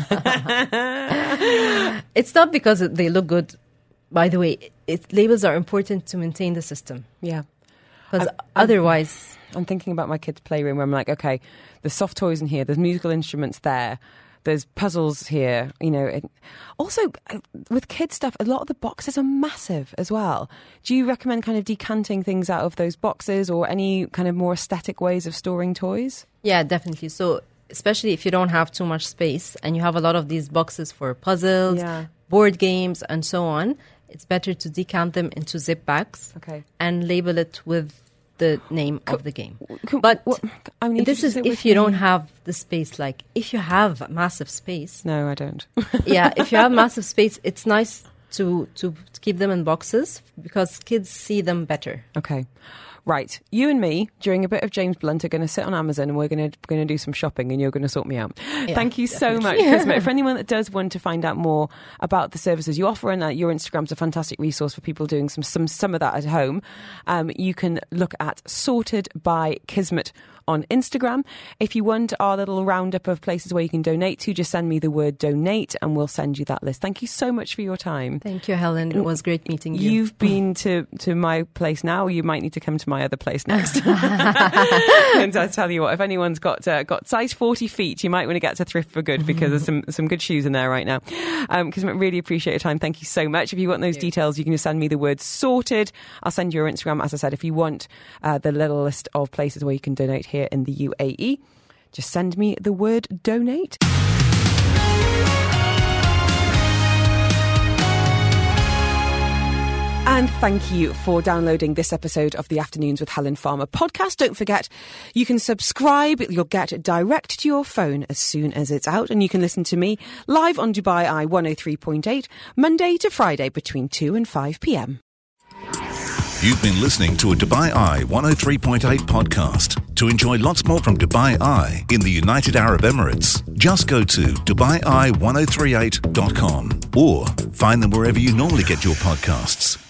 It's not because they look good. By the way, it, labels are important to maintain the system. Yeah. Because otherwise... I'm thinking about my kids' playroom where I'm like, okay, there's soft toys in here, there's musical instruments there, there's puzzles here, you know. It, also, with kids stuff, a lot of the boxes are massive as well. Do you recommend kind of decanting things out of those boxes or any kind of more aesthetic ways of storing toys? Yeah, definitely. So, especially if you don't have too much space and you have a lot of these boxes for puzzles, yeah. board games, and so on, it's better to decant them into zip bags okay. and label it with the name could, of the game. Could, but what, I mean, this is if you me. don't have the space. Like, if you have massive space... No, I don't. Yeah, if you have massive space, it's nice to, to keep them in boxes because kids see them better. Okay. Right, you and me, during a bit of James Blunt, are going to sit on Amazon and we're going to going to do some shopping and you're going to sort me out. Yeah, Thank you definitely. so much, Kismet. For anyone that does want to find out more about the services you offer, and uh, your Instagram's a fantastic resource for people doing some some, some of that at home, um, you can look at Sorted by Kismet on Instagram. If you want our little roundup of places where you can donate to, just send me the word donate and we'll send you that list. Thank you so much for your time. Thank you, Helen. It was great meeting you. You've been to, to my place now. You might need to come to my other place next. And I tell you what, if anyone's got uh, got size forty feet, you might want to get to Thrift for Good because there's some, some good shoes in there right now. Um, Kismet, really appreciate your time. Thank you so much. If you want those details, you can just send me the word sorted. I'll send you your Instagram. As I said, if you want uh, the little list of places where you can donate here in the U A E, just send me the word donate. And thank you for downloading this episode of the Afternoons with Helen Farmer podcast. Don't forget, you can subscribe. You'll get it direct to your phone as soon as it's out. And you can listen to me live on Dubai Eye one oh three point eight, Monday to Friday between two and five p.m. You've been listening to a Dubai Eye one oh three point eight podcast. To enjoy lots more from Dubai Eye in the United Arab Emirates, just go to dubai eye ten thirty-eight dot com or find them wherever you normally get your podcasts.